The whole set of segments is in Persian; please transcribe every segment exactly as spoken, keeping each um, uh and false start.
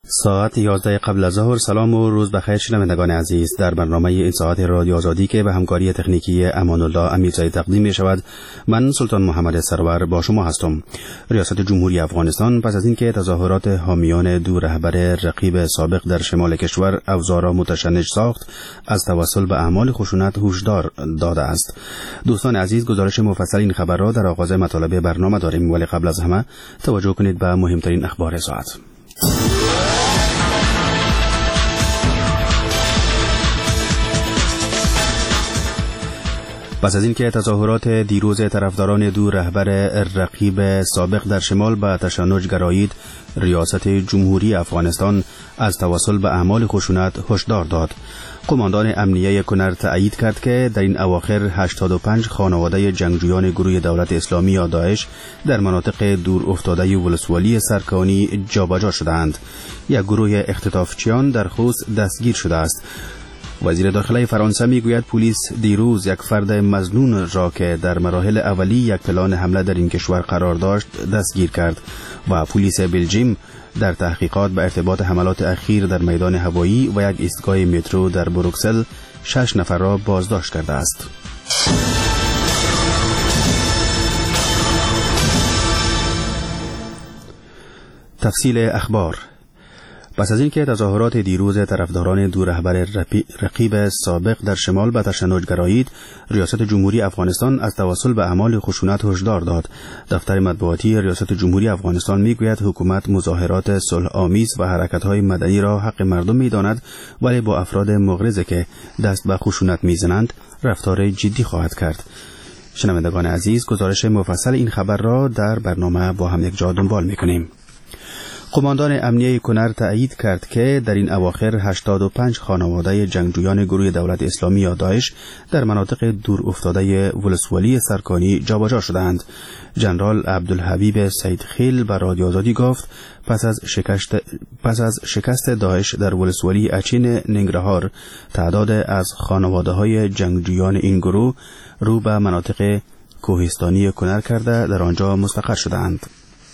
ساعت یازده قبل از ظهر. سلام و روز بخیر شنوندگان عزیز. در برنامه این ساعت رادیو آزادی که به همکاری تکنیکی امان الله امیرزاده تقدیم می شود، من سلطان محمد سرور با شما هستم. ریاست جمهوری افغانستان پس از اینکه تظاهرات حامیان دو رهبر رقیب سابق در شمال کشور اوضاع را متشنج ساخت، از توسل به اعمال خشونت هشدار داده است. دوستان عزیز، گزارش مفصل این خبر را در آغاز مطالب برنامه داریم، ولی قبل از همه توجه کنید به مهمترین اخبار ساعت. پس از اینکه تظاهرات دیروز طرفداران دو رهبر رقیب سابق در شمال به تشنج گرایید، ریاست جمهوری افغانستان از توسل به اعمال خشونت هشدار داد. قماندان امنیه کنر تأیید کرد که در این اواخر هشتاد و پنج خانواده جنگجویان گروه دولت اسلامی یا داعش در مناطق دور افتاده ولسوالی سرکانی جابجا شدند. یک گروه اختطافچیان در خوست دستگیر شده است. وزیر داخله فرانسه میگوید پلیس دیروز یک فرد مظنون را که در مراحل اولی یک پلان حمله در این کشور قرار داشت دستگیر کرد و پلیس بلژیم در تحقیقات به ارتباط حملات اخیر در میدان هوایی و یک ایستگاه مترو در بروکسل شش نفر را بازداشت کرده است. تفصیل اخبار. پس از اینکه تظاهرات دیروز طرفداران دو رهبر رقیب سابق در شمال به تشنج گرایید، ریاست جمهوری افغانستان از توسل به اعمال خشونت هشدار داد. دفتر مطبوعاتی ریاست جمهوری افغانستان میگوید حکومت مظاهرات صلح آمیز و حرکت‌های مدنی را حق مردم می‌داند، ولی با افراد مغرض که دست به خشونت می‌زنند رفتار جدی خواهد کرد. شنوندگان عزیز، گزارش مفصل این خبر را در برنامه با هم یک جا دنبال می‌کنیم. قماندان امنیه کنر تأیید کرد که در این اواخر هشتاد و پنج خانواده جنگجویان گروه دولت اسلامی یا داعش در مناطق دور افتاده ولسوالی سرکانی جابجا شدند. جنرال عبدالحبیب سیدخیل به رادیو آزادی گفت پس از شکست پس از شکست داعش در ولسوالی اچین ننگرهار، تعداد از خانواده های جنگجویان این گروه رو به مناطق کوهستانی کنر کرده در آنجا مستقر شدند.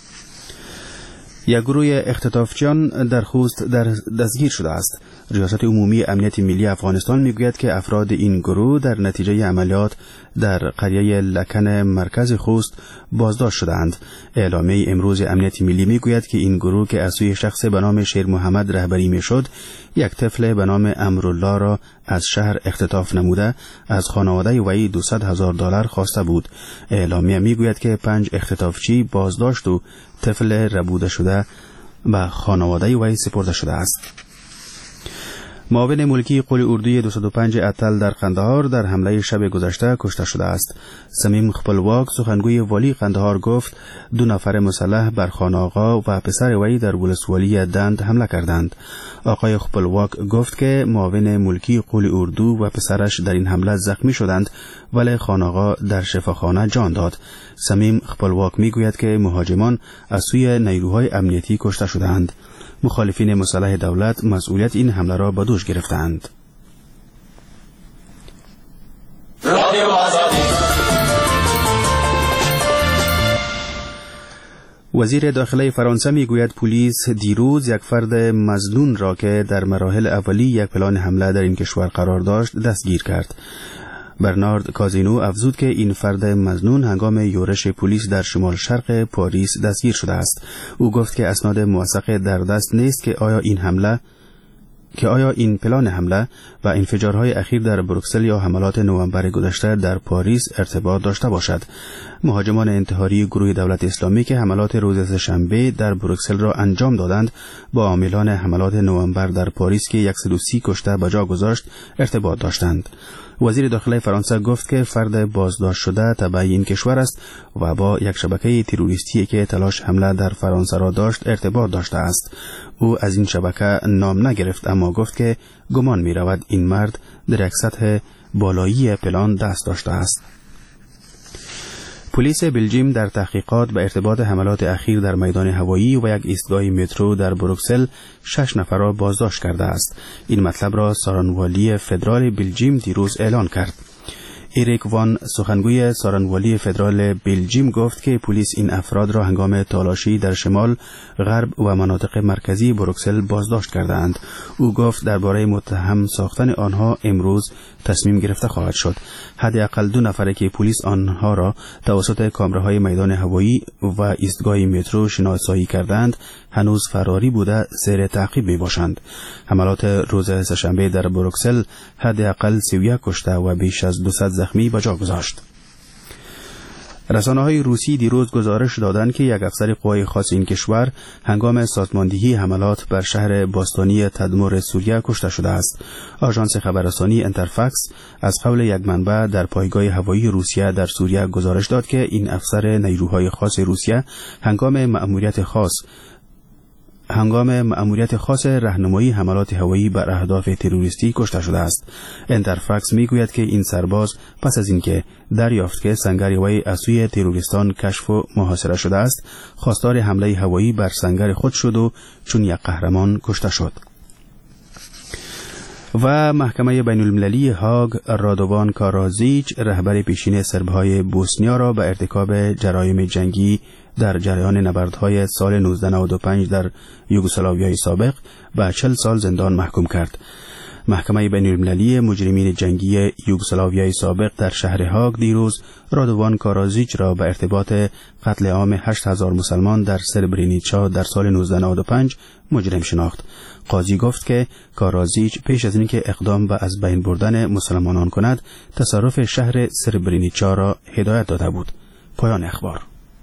یک گروه اختطافچیان در خوست در دستگیر شده است. ریاست عمومی امنیت ملی افغانستان میگوید که افراد این گروه در نتیجه عملیات در قریه لکن مرکز خوست بازداشت شدند. اعلامیه امروز امنیت ملی میگوید که این گروه که از سوی شخص به نام شیر محمد رهبری میشد، یک طفل به نام امرالله را از شهر اختطاف نموده از خانواده وی دویست هزار دلار خواسته بود. اعلامیه میگوید که پنج اختطافچی بازداشت و طفل ربوده شده به خانواده وی سپرده شده است. معاون ملکی قول اردوی دویست و پنج اتل در قندهار در حمله شب گذشته کشته شده است. سمیم خپلواک سخنگوی والی قندهار گفت دو نفر مسلح بر خان آقا و پسر وی در ولسوالی دند حمله کردند. آقای خپلواک گفت که معاون ملکی قول اردو و پسرش در این حمله زخمی شدند، ولی خان آقا در شفاخانه جان داد. سمیم خپلواک میگوید که مهاجمان از سوی نیروهای امنیتی کشته شدند. مخالفین مسلح دولت مسئولیت این حمله را به دوش گرفتند. وزیر داخله فرانسه میگوید پلیس دیروز یک فرد مظنون را که در مراحل اولی یک پلان حمله در این کشور قرار داشت دستگیر کرد. برنارد کازینو افزود که این فرد مظنون هنگام یورش پلیس در شمال شرق پاریس دستگیر شده است. او گفت که اسناد موثق در دست نیست که آیا این حمله که آیا این پلان حمله و انفجارهای اخیر در بروکسل یا حملات نوامبر گذشته در پاریس ارتباط داشته باشد. مهاجمان انتحاری گروه دولت اسلامی که حملات روز سه‌شنبه در بروکسل را انجام دادند با عاملان حملات نوامبر در پاریس که صد و سی کشته به جا گذاشت ارتباط داشتند. وزیر داخله فرانسه گفت که فرد بازداشت شده تبع این کشور است و با یک شبکه تروریستی که تلاش حمله در فرانسه را داشت ارتباط داشته است. او از این شبکه نام نگرفت، اما گفت که گمان می رود این مرد در یک سطح بالایی پلان دست داشته است. پلیس بلژیم در تحقیقات به ارتباط حملات اخیر در میدان هوایی و یک ایستگاه مترو در بروکسل شش نفر را بازداشت کرده است. این مطلب را سارانوالی فدرال بلژیم دیروز اعلان کرد. ایریک وان سخنگوی سارنوالی فدرال بلژیم گفت که پلیس این افراد را هنگام تالاشی در شمال، غرب و مناطق مرکزی بروکسل بازداشت کردند. او گفت درباره متهم ساختن آنها امروز تصمیم گرفته خواهد شد. حداقل دو نفره که پلیس آنها را توسط کامراهای میدان هوایی و ایستگاه مترو شناسایی کردند هنوز فراری بوده زیر تعقیب می باشند. حملات روز سه‌شنبه در بروکسل حداقل سی و یک کشته و بیش از دویست زخمی به جا گذاشت. رسانه‌های روسی دیروز گزارش دادند که یک افسر قوای خاص این کشور هنگام سازماندهی حملات بر شهر باستانی تدمر سوریه کشته شده است. آژانس خبررسانی انترفاکس از قول یک منبع در پایگاه هوایی روسیه در سوریه گزارش داد که این افسر نیروهای خاص روسیه هنگام مأموریت خاص هنگام مأموریت خاص راهنمایی حملات هوایی بر اهداف تروریستی کشته شده است. انترفاکس میگوید که این سرباز پس از اینکه دریافت که سنگر وی از سوی تروریستان کشف و محاصره شده است، خواستار حمله هوایی بر سنگر خود شد و چون یک قهرمان کشته شد. و محکمه بین المللی هاگ رادوان کارازیچ رهبر پیشین سربهای بوسنیا را به ارتکاب جرایم جنگی در جریان نبردهای سال نوزده نود و پنج در یوگسلاویای سابق به چهل سال زندان محکوم کرد. محکمه بین المللی مجرمین جنگی یوگسلاویای سابق در شهر هاگ دیروز رادوان کارازیچ را به ارتباط قتل عام هشت هزار مسلمان در سربرینیچا در سال نوزده نود و پنج مجرم شناخت. قاضی گفت که کارازیچ پیش از اینکه اقدام به از بین بردن مسلمانان کند، تصرف شهر سربرینیچا را هدایت داده بود. پایان اخبار.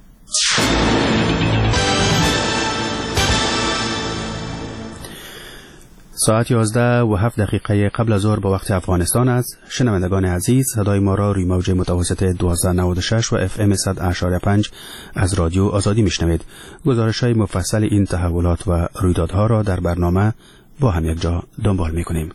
ساعت یازده و هفت دقیقه قبل از ظهر به وقت افغانستان است. شنوندگان عزیز، صدای ما را روی موج متوسط دویست و نود و شش و اف ام صد و پنج از رادیو آزادی میشنوید. گزارش‌های مفصل این تحولات و رویدادها را در برنامه با هم یک جا دنبال می‌کنیم.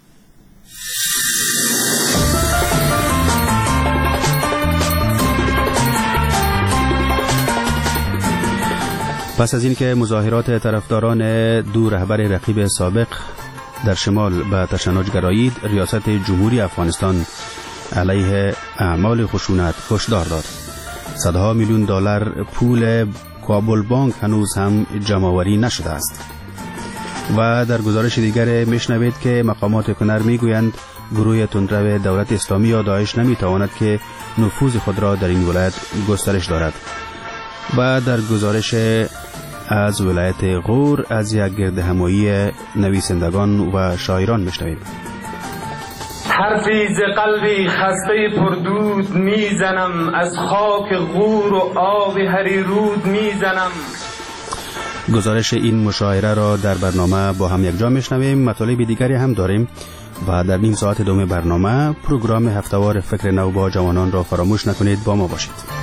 پس از اینکه مظاهرات طرفداران دو رهبر رقیب سابق در شمال به تشنج گرایید، ریاست جمهوری افغانستان علیه اعمال خشونت هشدار داد. صدها میلیون دلار پول کابل بانک هنوز هم جمع‌آوری نشده است. و در گزارش دیگر میشنوید که مقامات کنر میگویند گروه تندرو دولت اسلامی یا داعش نمیتواند که نفوذ خود را در این ولایت گسترش دارد. و در گزارش از ولایت غور از یک گرد همایی نویسندگان و شاعران میشنویم. حرفی ز قلبی خسته پردود میزنم، از خاک غور و آب هریرود میزنم. گزارش این مشاعره را در برنامه با هم یک جا میشنویم. مطالب دیگری هم داریم و در نیم ساعت دوم برنامه پروگرام هفتهوار فکر نو با جوانان را فراموش نکنید. با ما باشید.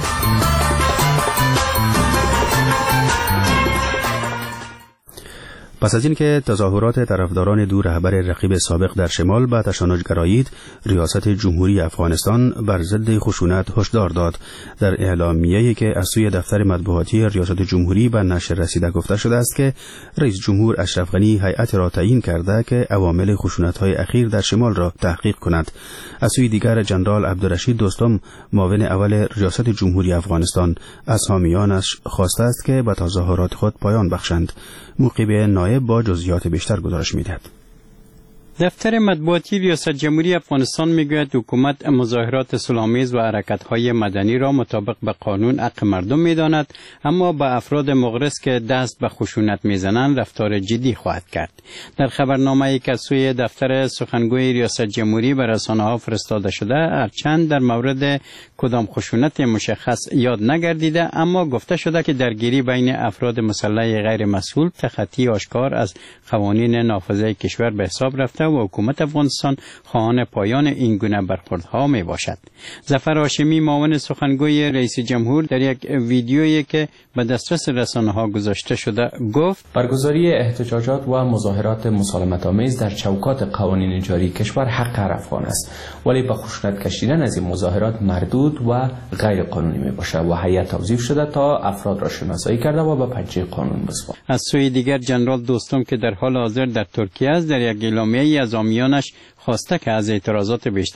پس از اینکه تظاهرات طرفداران دو رهبر رقیب سابق در شمال به تشنج گرایید، ریاست جمهوری افغانستان بر ضد خشونت هشدار داد. در اعلامیه‌ای که از سوی دفتر مطبوعاتی ریاست جمهوری به نشر رسیده گفته شده است که رئیس جمهور اشرف غنی هیئت را تعیین کرده که عوامل خشونت‌های اخیر در شمال را تحقیق کند. از سوی دیگر جنرال عبدالرشید دوستم، معاون اول ریاست جمهوری افغانستان، از حامیانش خواسته است که به تظاهرات خود پایان بخشند. موقب نایب با جزئیات بیشتر گزارش می‌دهد. دفتر مطبوعاتی ریاست جمهوری افغانستان میگوید حکومت مظاهرات صلح‌آمیز و حرکت‌های مدنی را مطابق به قانون حق مردم می‌داند، اما با افراد مغرض که دست به خشونت می‌زنند رفتار جدی خواهد کرد. در خبرنامه‌ای که از سوی دفتر سخنگوی ریاست جمهوری به رسانه‌ها فرستاده شده، هرچند در مورد کدام خشونت مشخص یاد نگردیده، اما گفته شده که درگیری بین افراد مسلح غیر مسئول تخطی آشکار از قوانین نافذه کشور به حساب رفته و حکومت افغانستان خواهان پایان این گونه برخوردها می باشد. ظفر هاشمی، معاون سخنگوی رئیس جمهور، در یک ویدیویی که به دسترس رسانه‌ها گذاشته شده گفت: برگزاری احتجاجات و مظاهرات مسالمت آمیز در چوکات قوانین جاری کشور حق هر افغان است، ولی به خشونت کشیدن از این مظاهرات مردود و غیر قانونی می باشد و هیئت توظیف شده تا افراد را شناسایی کرده و به پنجه قانون بسپارد. از سوی دیگر جنرال دوستم که در حال حاضر در ترکیه است، در یک اعلامیه از حامیانش خواسته که از اعتراضات بیشتر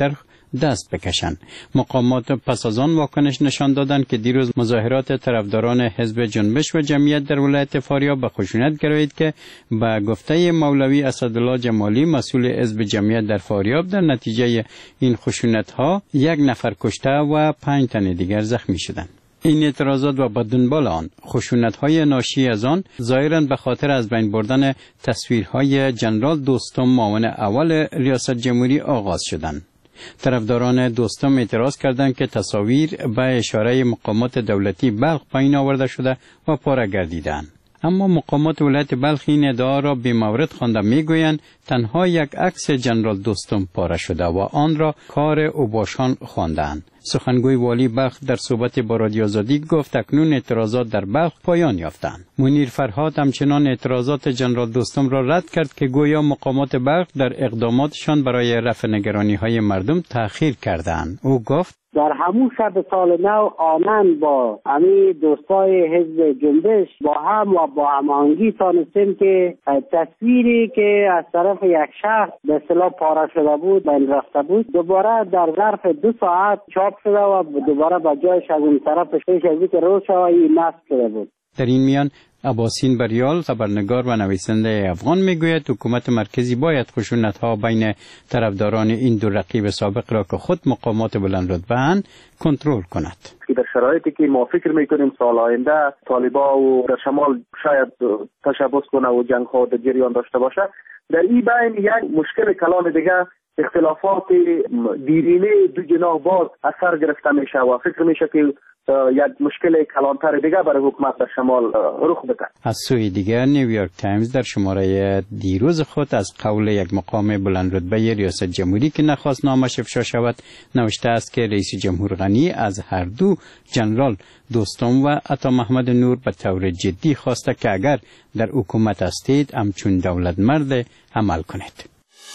دست بکشند. مقامات پس از آن واکنش نشان دادند که دیروز مظاهرات طرفداران حزب جنبش و جمعیت در ولایت فاریاب به خشونت گرایید که به گفته مولوی اسدالله جمالی مسئول حزب جمعیت در فاریاب در نتیجه این خشونت ها یک نفر کشته و پنج تن دیگر زخمی شدند. این اعتراضات و به دنبال آن خشونت‌های ناشی از آن ظاهراً به خاطر از بین بردن تصویرهای جنرال دوستم معاون اول ریاست جمهوری آغاز شدند. طرفداران دوستم اعتراض کردند که تصاویر به اشاره مقامات دولتی بلخ پایین آورده شده و پاره گردیدند. اما مقامات ولایت بلخ این ادعا را بی‌مورد خوانده می‌گویند تنها یک عکس جنرال دوستم پاره شده و آن را کار اوباشان خواندند. سخنگوی والی بلخ در صحبت با رادیو آزادی گفت اکنون اعتراضات در بلخ پایان یافتند. منیر فرهاد همچنان اعتراضات جنرال دوستم را رد کرد که گویا مقامات بلخ در اقداماتشان برای رفع نگرانی‌های مردم تأخیر کردند. او گفت در همون شب سال نو آنان با امی دوستای حزب جنبش با هم و با هماهنگی تانستیم که تصویری که از طرف یک شخص به اصطلاح پاره شده بود بین رفته بود دوباره در ظرف دو ساعت چاپ شده و دوباره به جایش از اون طرف پیش از اینکه روز شود نصب شده بود. در این میان عباسین بریال خبرنگار و نویسنده افغان میگوید حکومت مرکزی باید خشونت‌ها بین طرفداران این دو رقیب سابق را که خود مقامات بلند رتبه‌اند کنترل کند. در شرایطی که ما فکر میکنیم سال آینده طالبا و در شمال شاید تشبث کنه و جنگ ها در جریان داشته باشه، در این بین یک مشکل کلان دیگه اختلافات دیرینه دو جناح باز اثر گرفته میشه و فکر میشه که یک مشکل کلانتر دیگه برای حکومت در شمال رخ بده. از سوی دیگر نیویورک تایمز در شماره دیروز خود از قول یک مقام بلند رتبه ریاست جمهوری که نخواست نامش افشا شود نوشته است که رئیس جمهور غنی از هر دو جنرال دوستم و عطا محمد نور به طور جدی خواسته که اگر در حکومت هستید همچون دولت مرد عمل کنید.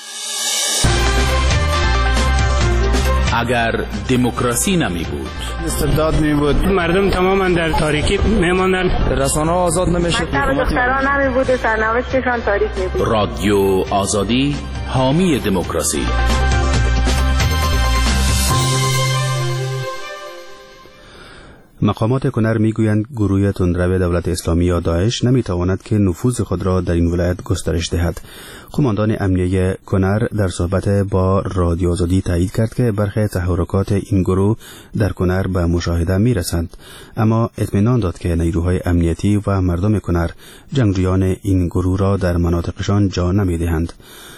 اگر دموکراسی نمی بود، استبداد می بود، مردم تماما در تاریکی می ماندن، رسانه آزاد نمیشد، دختران نمی بود، سرنوشتشان تاریک می بود. رادیو آزادی حامی دموکراسی. مقامات کنر میگویند گروه تندرو دولت اسلامی یا داعش نمیتواند که نفوذ خود را در این ولایت گسترش دهد. قماندان امنیه کنر در صحبت با رادیو آزادی تایید کرد که برخی تحرکات این گروه در کنر به مشاهده میرسند، اما اطمینان داد که نیروهای امنیتی و مردم کنر جنگجویان این گروه را در مناطقشان جا نمیدهند.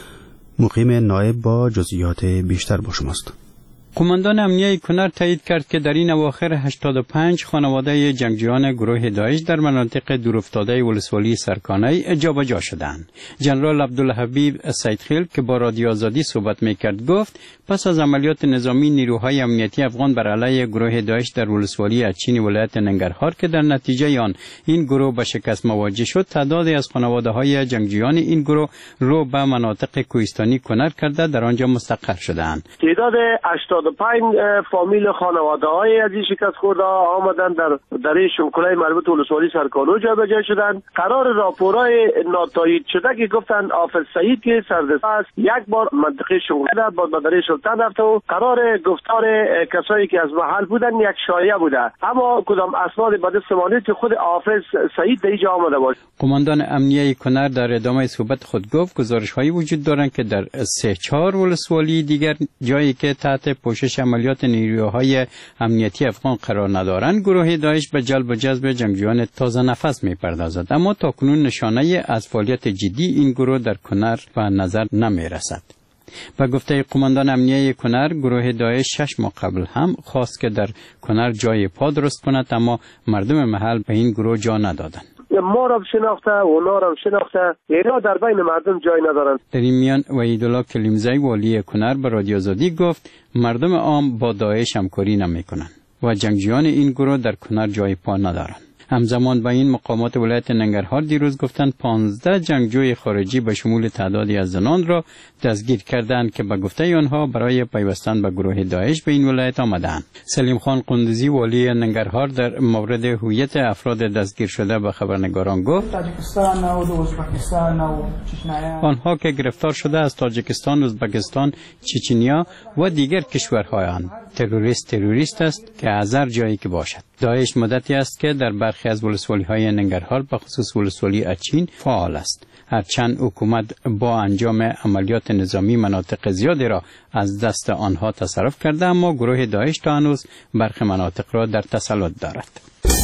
مقیم نایب با جزئیات بیشتر با شماست. قماندان امنیه کنر تایید کرد که در این اواخر هشتاد و پنج خانواده جنگجویان گروه داعش در مناطق دورافتاده ولسوالی سرکانه جابجا شدند. جنرال عبدالحبیب سیدخیل که با رادیو آزادی صحبت میکرد گفت پس از عملیات نظامی نیروهای امنیتی افغان بر علیه گروه داعش در ولسوالی اچین ولایت ننگرهار که در نتیجه آن این گروه به شکست مواجه شد، تعدادی از خانواده‌های جنگجویان این گروه رو به مناطق کوهستانی کنر کرده در آنجا مستقر شدند. تعداد هشتاد و پنج فامیل خانواده‌های از این شکست خورده آمدن در دره شمکلای مربوط ولسوالی سرکانو جابجا شدند. قرار راپورای ناتایید شده که گفتند حافظ سعید که سردست است یک بار منطقه شمکله بعد به دره سلطان رفته و قرار گفتار کسایی که از محل بودن یک شایعه بوده، اما کدام اسناد به دست ما نیست که خود حافظ سعید در اینجا آمده باشه. قماندان امنیه کنر در ادامه صحبت خود گفت گزارش‌هایی وجود دارند که در سه چهار ولسوالی دیگر جایی که تحت پوشش عملیات نیروهای امنیتی افغان قرار ندارند گروه داعش به جلب و جذب جنگجویان تازه نفس می‌پردازد، اما تاکنون نشانه از فعالیت جدی این گروه در کنر به نظر نمی‌رسد. با گفته قماندان امنیه کنر گروه داعش شش ماه قبل هم خواست که در کنر جای پا درست کند، اما مردم محل به این گروه جا ندادند. ما را شناخته و اونا را شناخته، اینا در بین مردم جای ندارند. در این میان وحیدالله کلیمزی والی کنر به رادیو آزادی گفت مردم عام با داعش همکاری نمی‌کنند و جنگجویان این گروه در کنر جای پا ندارند. همزمان با این مقامات ولایت ننگرهار دیروز گفتند پانزده جنگجوی خارجی به شمول تعدادی از زنان را دستگیر کردند که به گفته آنها برای پیوستن به گروه داعش به این ولایت آمدند. سلیم خان قندزی والی ننگرهار در مورد هویت افراد دستگیر شده به خبرنگاران گفت آنها که گرفتار شده از تاجیکستان، ازبکستان، چچنیا و دیگر کشورهایند. تروریست تروریست است که از هر جایی که باشد. داعش مدتی است که در برخی از ولسوالی‌های ننگرهار به خصوص ولسوالی اچین فعال است. هرچند حکومت با انجام عملیات نظامی مناطق زیادی را از دست آنها تصرف کرده، اما گروه داعش تا هنوز برخی مناطق را در تسلط دارد.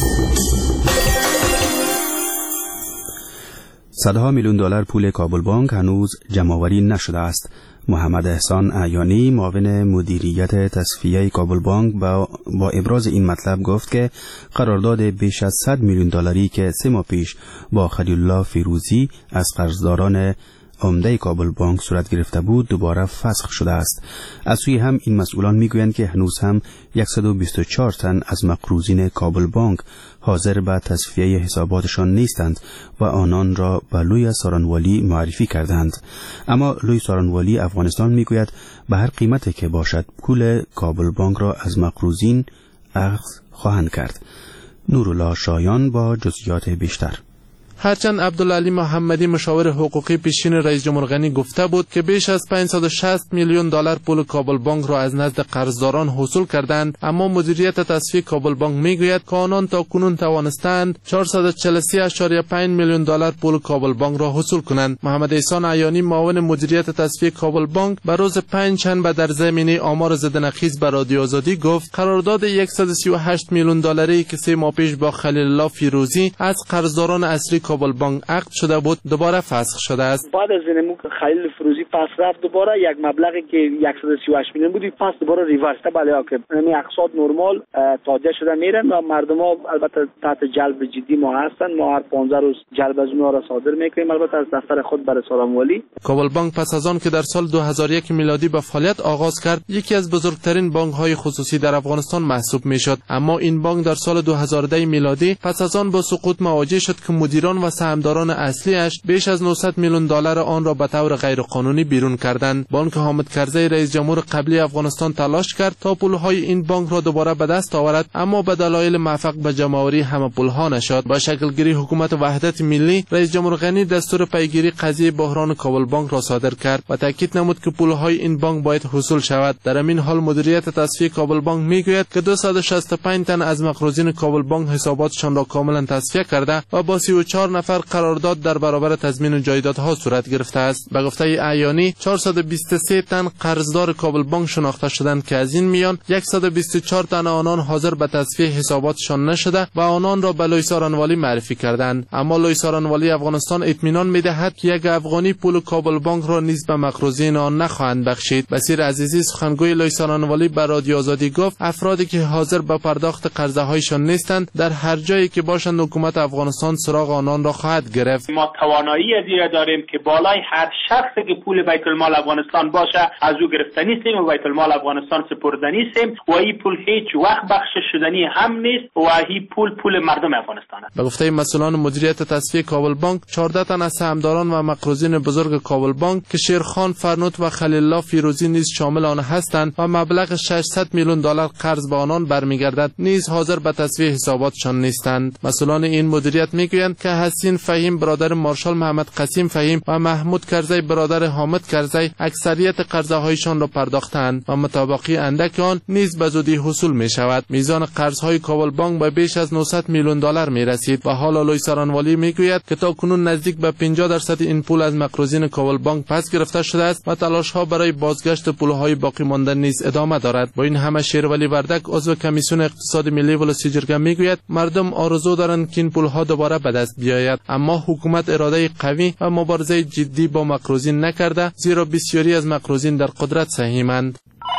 صدها میلیون دلار پول کابل بانک هنوز جمع‌آوری نشده است. محمد احسان اعیانی معاون مدیریت تصفیه کابل بانک با, با ابراز این مطلب گفت که قرارداد بیش از صد میلیون دلاری که سه ماه پیش با خلیل الله فیروزی از قرضداران عمده کابل بانک صورت گرفته بود دوباره فسخ شده است. از سوی هم این مسئولان میگویند که هنوز هم صد و بیست و چهار تن از مقروضین کابل بانک حاضر به تصفیه حساباتشان نیستند و آنان را به لوی سارانوالی معرفی کردند. اما لوی سارانوالی افغانستان میگوید به هر قیمتی که باشد پول کابل بانک را از مقروضین اخذ خواهند کرد. نورالله شایان با جزئیات بیشتر. هرچند عبدالعلی محمدی مشاور حقوقی پیشین رئیس جمهور غنی گفته بود که بیش از پانصد و شصت میلیون دلار پول کابل بانک را از نزد قرضداران حصول کردند، اما مدیریت تصفیه کابل بانک میگوید که آنان تا کنون توانستند چهارصد و چهل و سه ممیز پنج میلیون دلار پول کابل بانک را حصول کنند. محمد احسان اعیانی معاون مدیریت تصفیه کابل بانک به روز پنجشنبه در زمینه آمار زدنخیز به رادیو آزادی گفت قرارداد صد و سی و هشت میلیون دلاری که سه ماه پیش با خلیل الله فیروزی از قرضداران اصلی کابل بانک عقد شده بود دوباره فسخ شده است. بعد از اینکه خلیل فیروزی پس رفت دوباره یک مبلغی که صد و سی و هشت میلیون بود پس دوباره ریورس بله که یعنی اقساط نرمال تاجه شده میرن و مردم ها البته تحت جلب جدی ما هستن. ما هر پانزده روز جلب از اونها را صادر میکنیم البته از دفتر خود برای سارانوالی. کابل بانک پس از آن که در سال دو هزار و یک میلادی به فعالیت آغاز کرد یکی از بزرگترین بانک های خصوصی در افغانستان محسوب میشد، اما این بانک در سال دو هزار و ده میلادی پس از آن با سقوط مواجه شد که مدیران و سهامداران اصلیش بیش از نهصد میلیون دلار آن را به طور غیرقانونی بیرون کردند. بانک حامد کرزی رئیس جمهور قبلی افغانستان تلاش کرد تا پولهای این بانک را دوباره به دست آورد، اما به دلایل موفق به جمع‌آوری همه پولها نشد. با شکلگیری حکومت وحدت ملی رئیس جمهور غنی دستور پیگیری قضیه بحران کابل بانک را صادر کرد و تاکید نمود که پولهای این بانک باید حصول شود. در همین حال مدیریت تصفیه کابل بانک میگوید که دویست و شصت و پنج تن از مقروضین کابل بانک حساباتشان را کاملا تصفیه کرده و با سی و چهار نفر قرارداد در برابر تضمین جایدادها صورت گرفته است. به گفته اعیانی چهارصد و بیست و سه تن قرضدار کابل بانک شناخته شدند که از این میان صد و بیست و چهار تن آنان حاضر به تصفیه حساباتشان نشده و آنان را به لوی سارانوالی معرفی کردند. اما لوی سارانوالی افغانستان اطمینان میدهد که یک افغانی پول کابل بانک را نیز به مقروضین آن نخواهند بخشید. بصیر عزیزی سخنگوی لوی سارانوالی به رادیو آزادی گفت افرادی که حاضر به پرداخت قرضه هایشان نیستند در هر جایی که باشند حکومت افغانستان سراغ آنان را خواهد گرفت. ما توانایی از این داریم که بالای هر شخصی که پول بیت المال افغانستان باشه از او گرفتنی سیم و بیت المال افغانستان سپردنی سیم و این پول هیچ وقت بخشش شدنی هم نیست و این پول پول مردم افغانستان است. به گفته مسئولان مدیریت تصفیه کابل بانک چهارده تن از سهامداران و مقروضین بزرگ کابل بانک که شیرخان فرنوت و خلیل الله فیروزی نیز شامل آن هستند و مبلغ ششصد میلیون دلار قرض به آنان برمیگردد نیز حاضر به تصفیه حساباتشان نیستند. مسئولان این مدیریت میگویند که حسین فهیم برادر مارشال محمد قسیم فهیم و محمود کرزی برادر حامد کرزی اکثریت قرضه هایشان را پرداختند و مطابقی اندک آن نیز به زودی حصول می شود. میزان قرض های کابل بانک به بیش از نهصد میلیون دلار می رسید و حالا لوی سارانوالی می گوید که تا کنون نزدیک به پنجاه درصد این پول از مقروضین کابل بانک پس گرفته شده است و تلاش ها برای بازگشت پول های باقی مانده نیز ادامه دارد. با این همه شیرولی وردک عضو کمیسیون اقتصاد ملی ولسی جرگه می گوید مردم آرزو دارند که این پول ها دوباره به دست بیاید، اما حکومت اراده قوی و مبارزه جدی با مقروضین نکرده، زیرا بسیاری از مقروضین در قدرت سهیمند.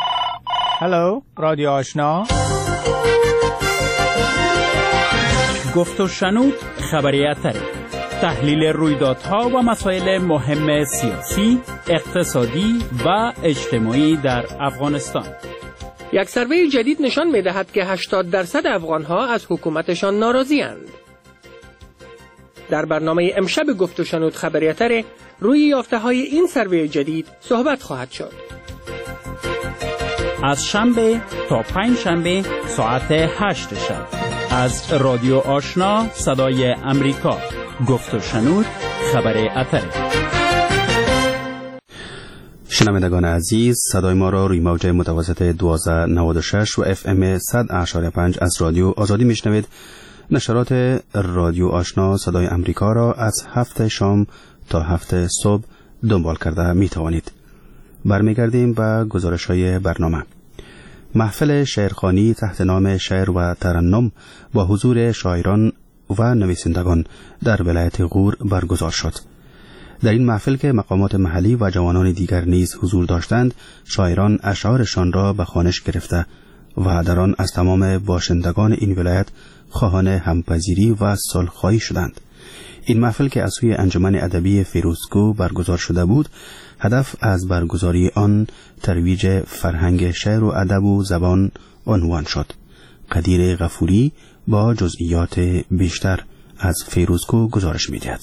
هلو رادیو آشنا، گفت و شنود خبری اتری، تحلیل رویدادها و مسائل مهم سیاسی، اقتصادی و اجتماعی در افغانستان. یک سروی جدید نشان می‌دهد که هشتاد درصد افغان‌ها از حکومتشان ناراضی‌اند. در برنامه امشب گفت و شنود خبری‌تر روی یافته‌های این سروی جدید صحبت خواهد شد. از شنبه تا پنج شنبه ساعت هشت شب از رادیو آشنا صدای امریکا گفت و شنود خبری‌تر. شنوندگان عزیز، صدای ما را روی موج متوسط دوازده نود و شش و اف ام صد اشاری پنج از رادیو آزادی میشنوید. نشرات رادیو آشنا صدای امریکا را از هفت شام تا هفت صبح دنبال کرده می توانید. برمیگردیم به گزارش های برنامه. محفل شعرخوانی تحت نام شعر و ترنم با حضور شاعران و نویسندگان در ولایت غور برگزار شد. در این محفل که مقامات محلی و جوانان دیگر نیز حضور داشتند، شاعران اشعارشان را به خوانش گرفته و در آن از تمام باشندگان این ولایت خواهان همپذیری و صلح‌خواهی شدند. این محفل که از سوی انجمن ادبی فیروزکو برگزار شده بود، هدف از برگزاری آن ترویج فرهنگ شعر و ادب و زبان عنوان شد. قدیر غفوری با جزئیات بیشتر از فیروزکو گزارش می‌دهد.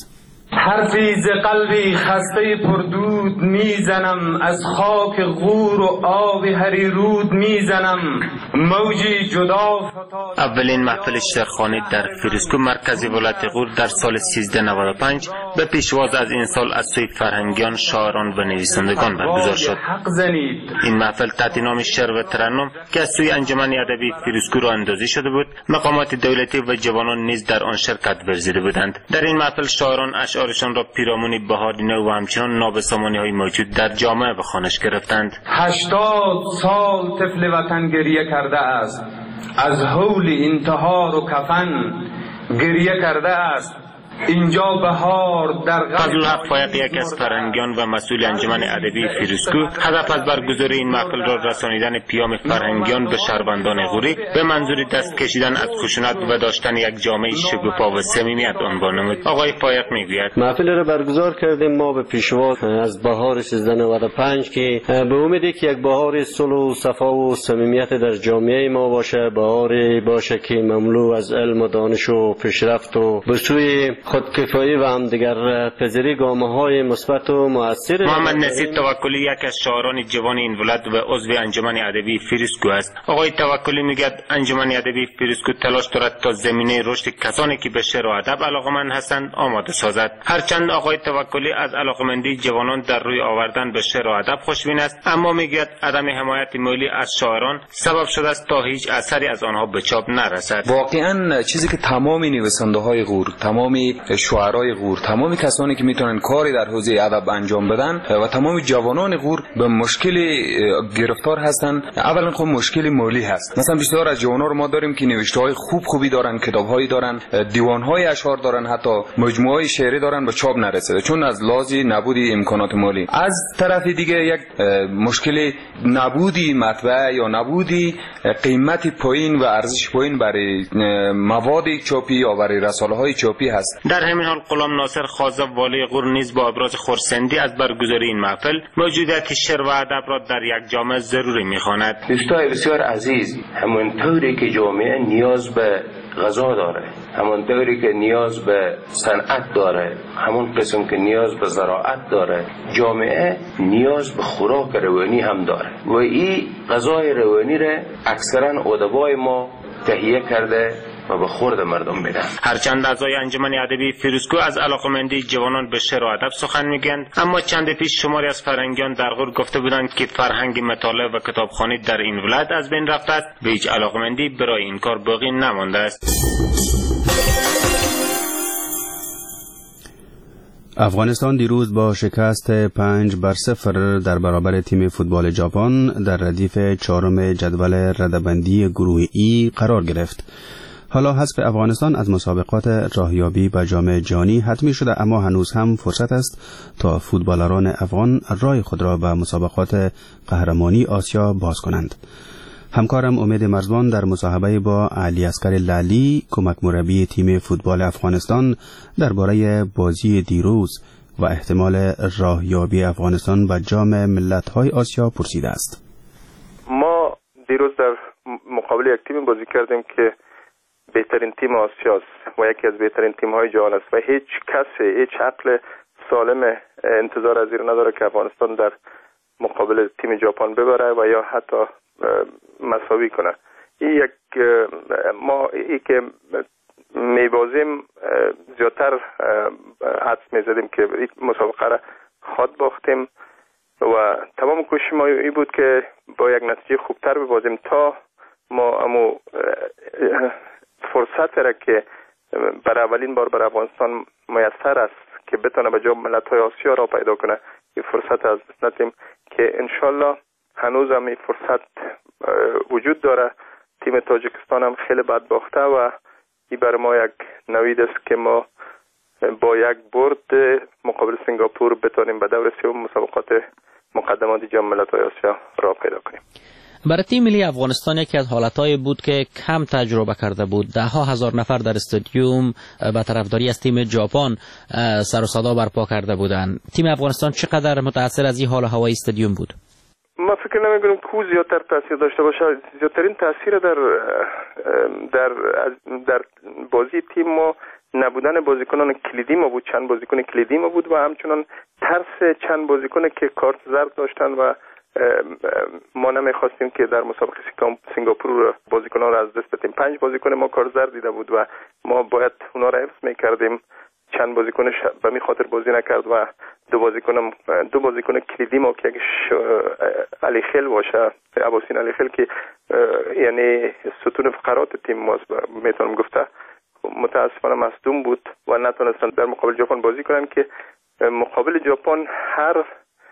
حرفی ز قلبی خسته پردود میزنم، از خاک غور و آب هریرود میزنم، موجی جدا. اولین محفل شعرخوانی در فیروزکو مرکز ولایت غور در سال سیزده نود و پنج به پیشواز از این سال از سوی فرهنگیان، شاعران و نویسندگان برگزار شد. این محفل تحت نام شعر و ترنم که از سوی انجمن ادبی فیروزکو را اندازی شده بود، مقامات دولتی و جوانان نیز در آن شرکت ورزیده بودند. در این محفل شاعران اشعارشان را پیرامونی بهار نو و همچنان نابسامانی های موجود در جامعه به خوانش گرفتند. هشتاد سال طفل وطن گریه کرده است، از هول انتحار و کفن گریه کرده است. اینجا بهار در فضل حق فایق، یک از فرهنگیان و مسئول انجمن ادبی فیروزکو، هدف از برگزاری این محفل را رسانیدن پیام فرهنگیان به شهروندان غوری به منظور دست کشیدن از خشونت و داشتن یک جامعه شکوفا و صمیمیت عنوان نمود. آقای فایق میگوید محفل را برگزار کردیم ما به پیشواز از بهار سیزده نود و پنج که به امیدی که یک بهار صلح و صفا و صمیمیت در جامعه ما باشه، بهاری باشه که مملو از علم و دانش و پیشرفت و به سوی خودکفایی و همدیگر پذیری گامه‌های مثبت و مؤثر. محمد نصیر توکلی یک از شاعران جوان این ولایت و عضو انجمن ادبی فیروزکو است. آقای توکلی میگوید انجمن ادبی فیروزکو تلاش دارد تا زمینه رشد کسانی که به شعر و ادب علاقه‌مند هستند آماده سازد. هرچند آقای توکلی از علاقه‌مندی جوانان در روی آوردن به شعر و ادب خوشبین است، اما میگوید عدم حمایت مالی از شاعران سبب شده است تا هیچ اثری از آنها به چاپ نرسد. واقعا چیزی که تمام نویسنده‌های غور، تمام شاعرای غور، تمام کسانی که میتونن کاری در حوزه ادب انجام بدن و تمام جوانان غور به مشکل گرفتار هستن. اولا خب مشکل مالی هست. مثلا بسیار از جوانان رو ما داریم که نوشته‌های خوب خوبی دارن، کتاب‌هایی دارن، دیوان‌های اشعار دارن، حتی مجموعه‌های شعری دارن، به چاپ نرسیده چون از لازم نبودی امکانات مالی. از طرف دیگه یک مشکل نبودی مطبعه یا نبودی قیمت پایین و ارزش پایین برای مواد چاپی یا برای رساله‌های چاپی هست. در همین حال غلام ناصر خازب والی غور نیز با ابراز خرسندی از برگزاری این محفل موجودیت شعر و ادب را در یک جامعه ضروری می‌خواند. دوستای بسیار عزیز، همونطوری که جامعه نیاز به غذا داره، همونطوری که نیاز به صنعت داره، همون قسم که نیاز به زراعت داره، جامعه نیاز به خوراک روانی هم داره و این غذای روانی را اکثرا ادبای ما تهیه کرده و به خورد مردم میدن. هرچند اعضای انجمن ادبی فیروزکو از علاقه‌مندی جوانان به شعر و ادب سخن میگن، اما چند پیش شماری از فرهنگیان در غور گفته بودند که فرهنگ مطالعه و کتابخوانی در این ولایت از بین رفته است. به هیچ علاقه‌مندی برای این کار باقی نمانده است. افغانستان دیروز با شکست پنج بر صفر در برابر تیم فوتبال ژاپن در ردیف چهارم جدول رده‌بندی گروه ای قرار گرفت. حالا حذف افغانستان از مسابقات راهیابی به جام جهانی حتمی شده، اما هنوز هم فرصت است تا فوتبالران افغان راه خود را به مسابقات قهرمانی آسیا باز کنند. همکارم امید مرزبان در مصاحبه با علی اصغر لعلی، کمک مربی تیم فوتبال افغانستان، درباره بازی دیروز و احتمال راهیابی افغانستان به جام ملت‌های آسیا پرسیده است. ما دیروز در مقابل یک تیم بازی کردیم که بهترین تیم آسیا است و یکی از بهترین تیم های جهان است و هیچ کسی هیچ عقل سالم انتظار از این نداره که افغانستان در مقابل تیم ژاپن ببره و یا حتی مساوی کنه. این یک ما ای که میبازیم زیادتر حدس میزدیم که این مسابقه را خود باختیم و تمام کوشش ما ای بود که با یک نتیجه خوبتر ببازیم تا ما امو فرصت را که برای اولین بار برای افغانستان میسر است که بتونه به جام ملت‌های آسیا را پیدا کنه، این فرصت از دست ندیم که انشالله هنوز هم این فرصت وجود داره. تیم تاجیکستان هم خیلی بد باخته و این برای ما یک نوید است که ما با یک برد مقابل سنگاپور بتونیم به دور سوم مسابقات مقدمات جام ملت‌های آسیا را پیدا کنیم. برای تیم ملی افغانستان یکی از حالتهای بود که کم تجربه کرده بود. ده ها هزار نفر در استادیوم به طرفداری از تیم ژاپن سر و صدا برپا کرده بودند. تیم افغانستان چقدر متاثر از این حال هوای استادیوم بود؟ ما فکر نمی‌کنم کو زیادتر تاثیر داشته باشه. زیادترین تاثیر در در در بازی تیم ما نبودن بازیکنان کلیدی ما بود. چند بازیکن کلیدی ما بود و همچنان ترس چند بازیکن که کارت زرد داشتن و ما نمیخواستیم که در مسابقه سنگاپور بازیکنان را از دست بدیم. پنج بازیکن ما کارت زرد دیده بود و ما باید اونا را حفظ میکردیم. چند بازیکنش به می خاطر بازی نکرد و دو بازیکن دو بازیکن کلیدی ما که علی خیل باشه، ابوسین علی خیل که یعنی ستون فقرات تیم ماست میتونم گفته، متاسفانه مصدوم بود و نتونستن در مقابل ژاپن بازی کنن که مقابل ژاپن هر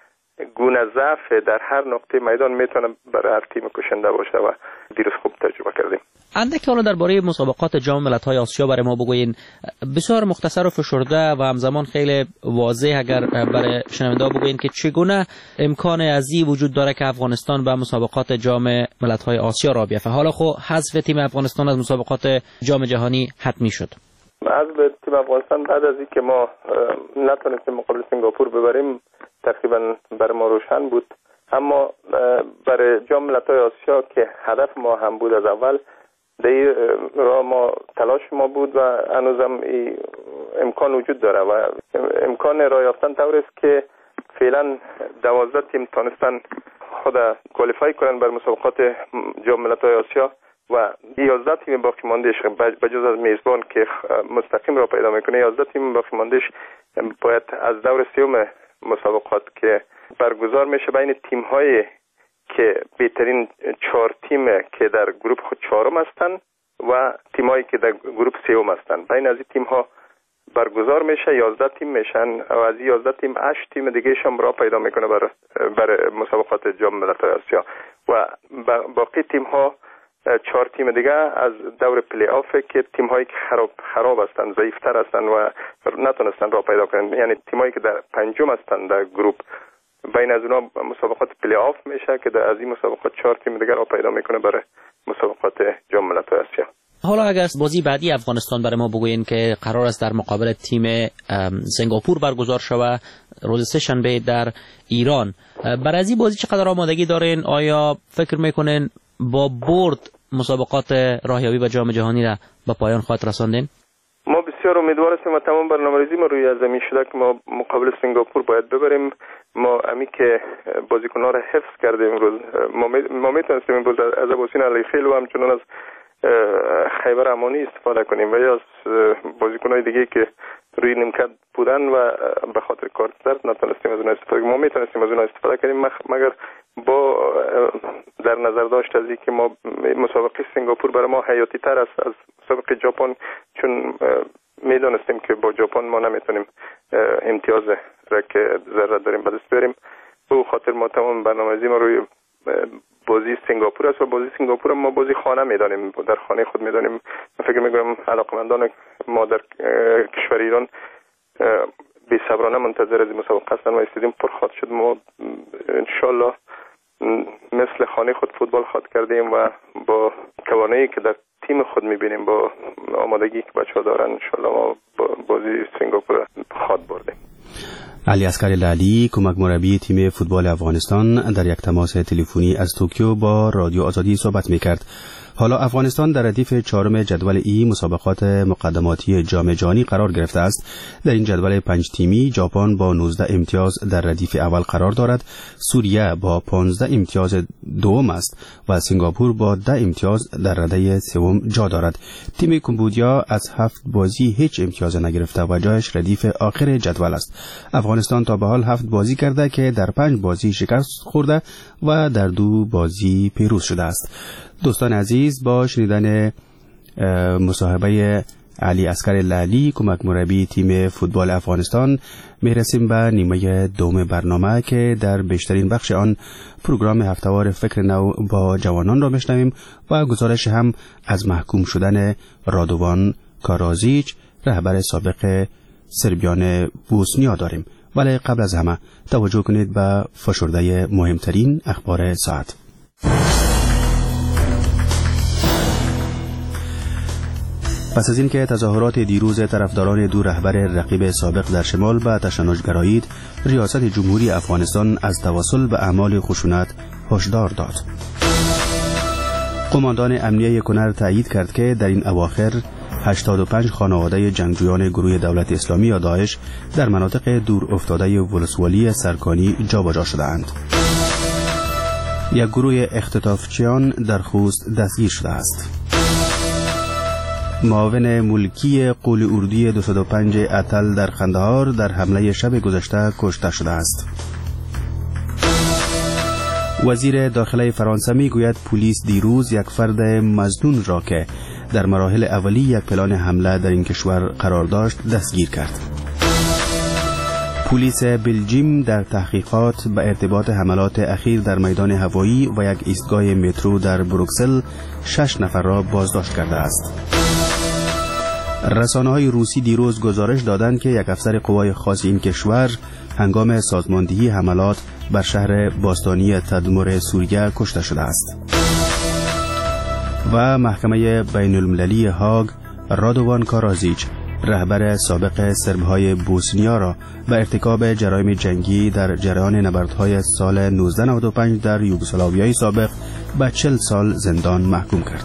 گونه ضعف در هر نقطه میدان میتونه برای هر تیم کشنده باشه و دیروز خوب تجربه کردیم. اندک حالا درباره مسابقات جام ملت‌های آسیا برای ما بگوین، بسیار مختصر و فشرده و همزمان خیلی واضح اگر برای شنونده ها بگوین که چگونه امکان ازی وجود داره که افغانستان به مسابقات جام ملت‌های آسیا را بیفته. حالا خب حذف تیم افغانستان از مسابقات جام جهانی حتمی شد. حذف تیم افغانستان بعد از اینکه ما نتونستیم مقابل سنگاپور ببریم تقریبا برای ما روشن بود، اما برای جام ملت‌های آسیا که هدف ما هم بود از اول، در را ما تلاش ما بود و هنوزم امکان وجود داره و امکان راه یافتن طور است که فعلا دوازده تیم تونستن خود کوالیفای کنن بر مسابقات جام ملت‌های آسیا و یازده تیم باقی ماندهش بجز از میزبان که مستقیم را پیدا میکنه، یازده تیم باقی ماندهش باید از دور سوم مسابقات که برگزار میشه بین تیم های که بهترین چهار تیم که در گروه خود چهارم هستن و تیم هایی که در گروه سوم هستن، بین از این تیم ها برگزار میشه. یازده تیم میشن و از این یازده تیم هشت تیم دیگه هم را پیدا میکنه برای برای مسابقات جام ملت‌های آسیا و باقی تیم ها چهار تیم دیگه از دور پلی آف که تیم هایی که خراب خراب هستن، ضعیفتر هستن و نتونستن را پیدا کنن، یعنی تیم هایی که در پنجم هستن در گروه، بین از اونها مسابقات پلی آف میشه که در از این مسابقات چهار تیم دیگه را پیدا میکنه برای مسابقات جام ملت‌های آسیا. حالا اگر بازی بعدی افغانستان برای ما بگوین که قرار است در مقابل تیم سنگاپور برگزار شود روز سه شنبه در ایران، برای این بازی چقدر آمادگی دارین؟ آیا فکر میکنین با برد مسابقات راهیابی به جام جهانی را به پایان خواهد رساندین؟ ما بسیار امیدوار هستیم و تمام برنامه‌ریزی ما روی زمین شده که ما مقابل سنگاپور باید ببریم. ما امی که بازیکن‌ها را حفظ کردیم امروز، ما ما میتونستیم امروز از ابوسین علی خیل و همچنان از خیبر امانی استفاده کنیم و یا از بازیکن‌های دیگه که روی نیمکت بودن و به خاطر کارت زرد نتونستیم از اونها استفاده کنیم. ما میتونستیم از اونها استفاده کنیم مگر با در نظر داشت از اینکه ما مسابقه سنگاپور برای ما حیاتی تر است از مسابقه ژاپن، چون میدونستیم که با ژاپن ما نمیتونیم امتیاز را که ضرورت داریم به دست بیاریم. به خاطر ما تمام برنامه‌ریزی ما روی بازی سنگاپور است و بازی سنگاپور ما بازی خانه میدانیم، در خانه خود میدانیم. من فکر میکنم علاقمندان ما در کشور ایران بی صبرانه منتظر از مسابقه هستن و استادیوم پر خاط شد. ما انشالله مثل خانه خود فوتبال خاط کردیم و با توانایی که در تیم خود میبینیم، با آمادگی که بچه‌ها دارن، انشالله ما بازی سنگاپور خاط بردیم. علی اصغر لعلی، کمک مربی تیم فوتبال افغانستان، در یک تماس تلفنی از توکیو با رادیو آزادی صحبت میکرد. حالا افغانستان در ردیف چهارم جدول ای مسابقات مقدماتی جام جهانی قرار گرفته است. در این جدول پنج تیمی ژاپن با نوزده امتیاز در ردیف اول قرار دارد، سوریه با پانزده امتیاز دوم است و سنگاپور با ده امتیاز در رده سوم جا دارد. تیم کمبودیا از هفت بازی هیچ امتیاز نگرفته و جایش ردیف آخر جدول است. افغانستان تا به حال هفت بازی کرده که در پنج بازی شکست خورده و در دو بازی پیروز شده است. دوستان عزیز، با شنیدن مصاحبه علی اصغر لعلی، کمک مربی تیم فوتبال افغانستان، میرسیم به نیمه دوم برنامه که در بیشترین بخش آن پروگرام هفتهوار فکر نو با جوانان را میشنویم و گزارش هم از محکوم شدن رادوان کارازیچ، رهبر سابق سربیان بوسنیا داریم. ولی قبل از همه توجه کنید به فشرده مهمترین اخبار ساعت. پس از اینکه تظاهرات دیروز طرفداران دو رهبر رقیب سابق در شمال به تشنج گرایید، ریاست جمهوری افغانستان از توسل به اعمال خشونت هشدار داد. قماندان امنیه کنر تایید کرد که در این اواخر هشتاد و پنج خانواده جنگجویان گروه دولت اسلامی یا داعش در مناطق دور افتاده ولسوالی سرکانی جابجا شده‌اند. یک گروه اختطافچیان در خوست دستگیر شده است. معاون ملکی قول اردوی دویست و پنج اتل در قندهار در حمله شب گذشته کشته شده است. وزیر داخله فرانسه می گوید پلیس دیروز یک فرد مظنون را که در مراحل اولی یک پلان حمله در این کشور قرار داشت دستگیر کرد. پلیس بلژیم در تحقیقات به ارتباط حملات اخیر در میدان هوایی و یک ایستگاه مترو در بروکسل شش نفر را بازداشت کرده است. رسانه‌های روسی دیروز گزارش دادند که یک افسر قوای خاص این کشور هنگام سازماندهی حملات بر شهر باستانی تدمر سوریه کشته شده است. و محکمه بین المللی هاگ رادوان کارازیچ، رهبر سابق سربهای بوسنیا را به ارتکاب جرایم جنگی در جریان نبردهای سال نوزده نود و پنج در یوگسلاویای سابق به چهل سال زندان محکوم کرد.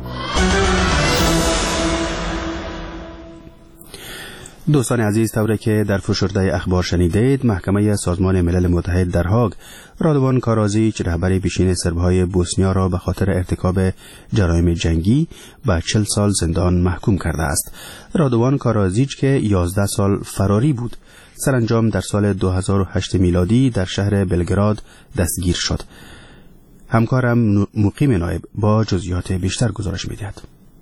دوستان عزیز، طوری که در فشرده اخبار شنیدید، محکمه سازمان ملل متحد در هاگ رادوان کارازیچ، رهبر پیشین سربهای بوسنیا را به خاطر ارتکاب جرایم جنگی به چهل سال زندان محکوم کرده است. رادوان کارازیچ که یازده سال فراری بود، سرانجام در سال دو هزار و هشت میلادی در شهر بلگراد دستگیر شد. همکارم مقیم نایب با جزئیات بیشتر گزارش می‌دهد.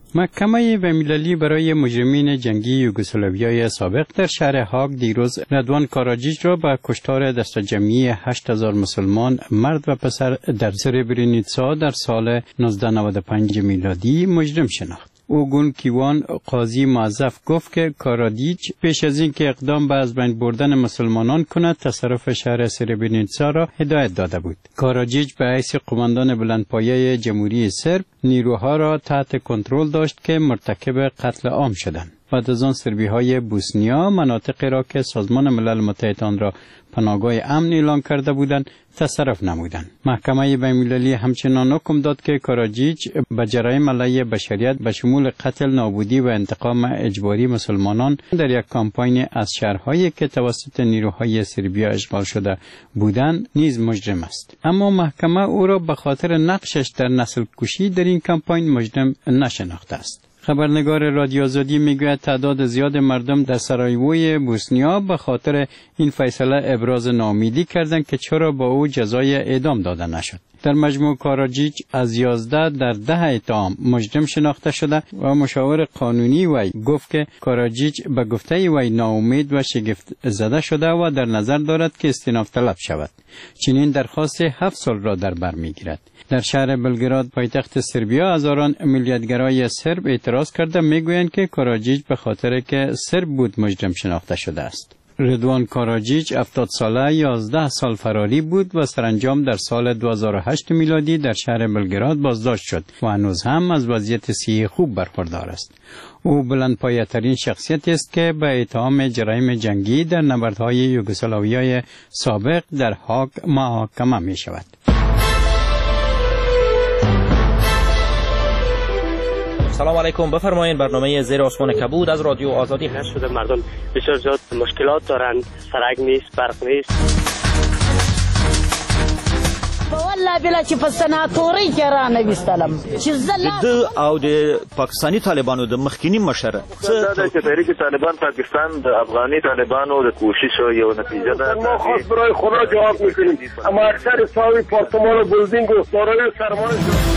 محکمه بین‌المللی برای مجرمین جنگی یوگسلاویای سابق در شهر هاگ دیروز رادوان کارازیچ را با کشتار دست جمعی هشت هزار مسلمان مرد و پسر در سربرینیتسا در سال نوزده نود و پنج میلادی مجرم شناخت. اوگون کیوان، قاضی موظف، گفت که کارازیچ پیش از اینکه اقدام به از بین بردن مسلمانان کند تصرف شهر سربرینیتسا را هدایت داده بود. کارازیچ به حیث قماندان بلندپایه جمهوری سرب نیروها را تحت کنترل داشت که مرتکب قتل عام شدند. بعد از آن سربی‌های بوسنیا مناطقی را که سازمان ملل متحد آن را پناهگاه امن اعلام کرده بودند تصرف نمودند. محکمه بین‌المللی همچنان حکم داد که کارازیچ به جرایم علیه بشریت به شمول قتل، نابودی و انتقام اجباری مسلمانان در یک کمپاین از شهرهایی که توسط نیروهای سربیا اشغال شده بودند نیز مجرم است. اما محکمه او را به خاطر نقشش در نسل کشی در این کمپاین مجرم نشناخته است. خبرنگار رادیو آزادی میگوید تعداد زیاد مردم در سارایوو بوسنیا به خاطر این فیصله ابراز ناامیدی کردند که چرا با او جزای اعدام داده نشد. در مجموع کارازیچ از یازده در ده اتهام مجرم شناخته شده و مشاور قانونی وی گفت که کارازیچ به گفته وی ناامید و شگفت زده شده و در نظر دارد که استئناف طلب شود. چنین درخواست هفت سال را در بر میگیرد. در شهر بلگراد پایتخت سربیا هزاران ملیتگرای سرب اعتراض کرده میگویند که کارازیچ به خاطر که سرب بود مجرم شناخته شده است. رادوان کارازیچ هفتاد ساله یازده سال فراری بود و سرانجام در سال دو هزار و هشت میلادی در شهر بلگراد بازداشت شد و هنوز هم از وضعیت صحی خوب برخوردار است. او بلندپایه‌ترین شخصیتی است که به اتهام جرایم جنگی در نبردهای یوگسلاویای سابق در هاگ محاکمه می شود. سلام علیکم، بفرمایید. برنامه زیر آسمان کبود از رادیو آزادی هست. شده مردم بسیار زیاد مشکلات دارند، سرک نیست، برق نیست. والله بلا چې په سناتوري کې را نویستلم چې د او د پاکستاني طالبانو د مخکینی مشر څه د تحریک طالبان پاکستان د افغاني طالبانو د کوشش یو نتیجه ده. ما خاص برای خدا جواب میکنیم، اما اکثر ساوی پارتمان و بلدینگ و دارای سرمایه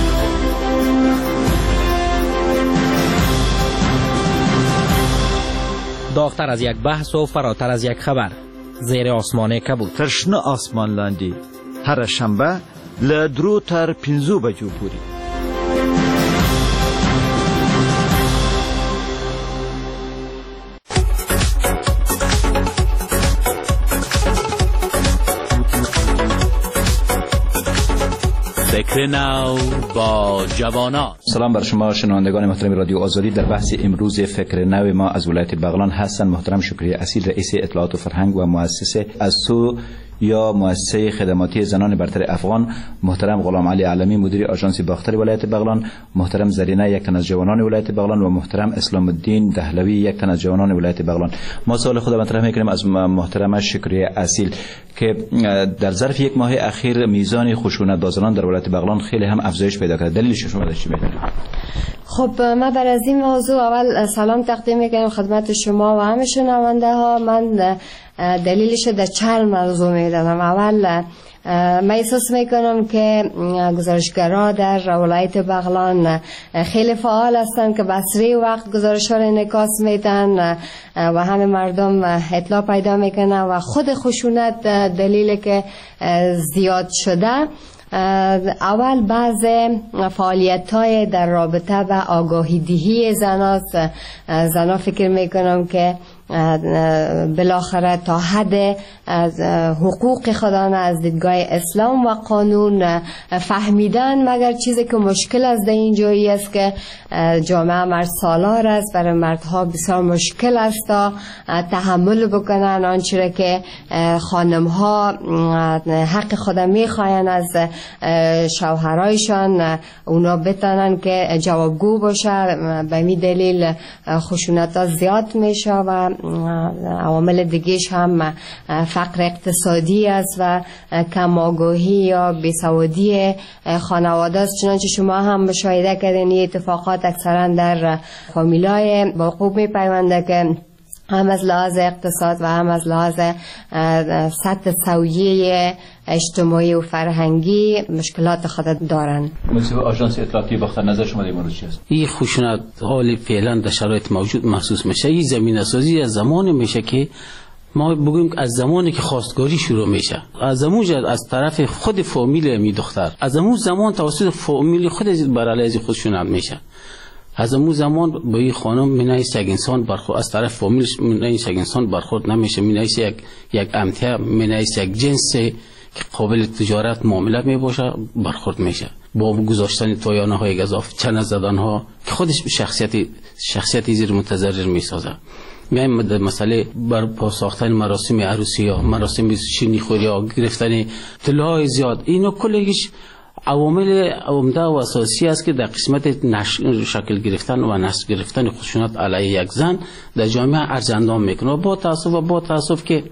داغتر از یک بحث و فراتر از یک خبر. زیر آسمان کبود. ترشنه آسمان لاندی هر شنبه له درو تر پنځو بجو پورې. فکر نو با جوانان. سلام بر شما شنوندگان محترم رادیو آزادی. در بحث امروز فکر نو ما از ولایت بغلان هستند محترم شکری اصیل، رئیس اطلاعات و فرهنگ و مؤسسه از تو یا مؤسسه خدماتی زنان برتر افغان، محترم غلام علی علمی مدیر آژانس باختر ولایت بغلان، محترم زرینه یک تن از جوانان ولایت بغلان و محترم اسلام الدین دهلوی یک تن از جوانان ولایت بغلان. ما سوال خود مطرح میکنیم از محترم شکری اصیل که در ظرف یک ماه اخیر میزان خشونت با زنان در ولایت بغلان خیلی هم افزایش پیدا کرده. دلیلش شما چی میدونید؟ خب ما بر از این موضوع اول سلام تقدیم میکنم خدمت شما و همه شنونده ها. من دلیلش در چند موضوع میدونم. اول من احساس میکنم که گزارشگرها در ولایت بغلان خیلی فعال هستند که بسری وقت گزارش ها را انعکاس میدن و همه مردم اطلاع پیدا میکنن و خود خشونت دلیل که زیاد شده. اول بعض فعالیت های در رابطه با آگاهی دهی زناست. زنا فکر میکنم که بالاخره تا حد از حقوق خودان از دیدگاه اسلام و قانون فهمیدن، مگر چیزی که مشکل است در این جایی است که جامعه مرد سالار است. برای مردها بسیار مشکل است تا تحمل بکنن آنچه که خانمها حق خود میخواین از شوهرایشان، اونا بتانن که جوابگو باشه. به می دلیل خشونت ها زیاد میشه و عوامل دیگهش هم فقر اقتصادی است و کم آگاهی یا بیسوادی خانواده است. چنانچه شما هم مشاهده کردین این اتفاقات اکثرا در فامیلای با خوب می پیونده که هم از لحاظ اقتصاد و هم از لحاظ سطح سویه اجتماعی و فرهنگی مشکلات خود دارن. مسئول آژانس اطلاعاتی باختر نظر شما در این مورد چی است؟ این خشونت حال فعلا در شرایط موجود محسوس میشه. این زمینه سازی از زمان میشه که ما بگویم از زمانی که خواستگاری شروع میشه، از زمان از طرف خود فامیل می دختر، از اون زمان توسط فامیل خود بر علیه خشونت میشه. از اون زمان با این خانم مینایست یک انسان برخورد از طرف فامیلش مینایست یک انسان برخورد نمیشه، مینایست یک یک امتیاز، مینایست یک جنس که قابل تجارت معامله می باشه برخورد میشه با گذاشتن تویانه های گزاف، چنه زدن ها که خودش شخصیت شخصیتی زیر متضرر می سازه. میایم مسئله بر ساختن مراسم عروسی یا مراسم شیرینی خوری یا گرفتن طلاهای زیاد، اینو کلش عوامل عمده و اساسی است که در قسمت نشر شکل گرفتن و نشر گرفتن خشونت علیه یک زن در جامعه ارزندام میکنه. با تاسف و با تاسف که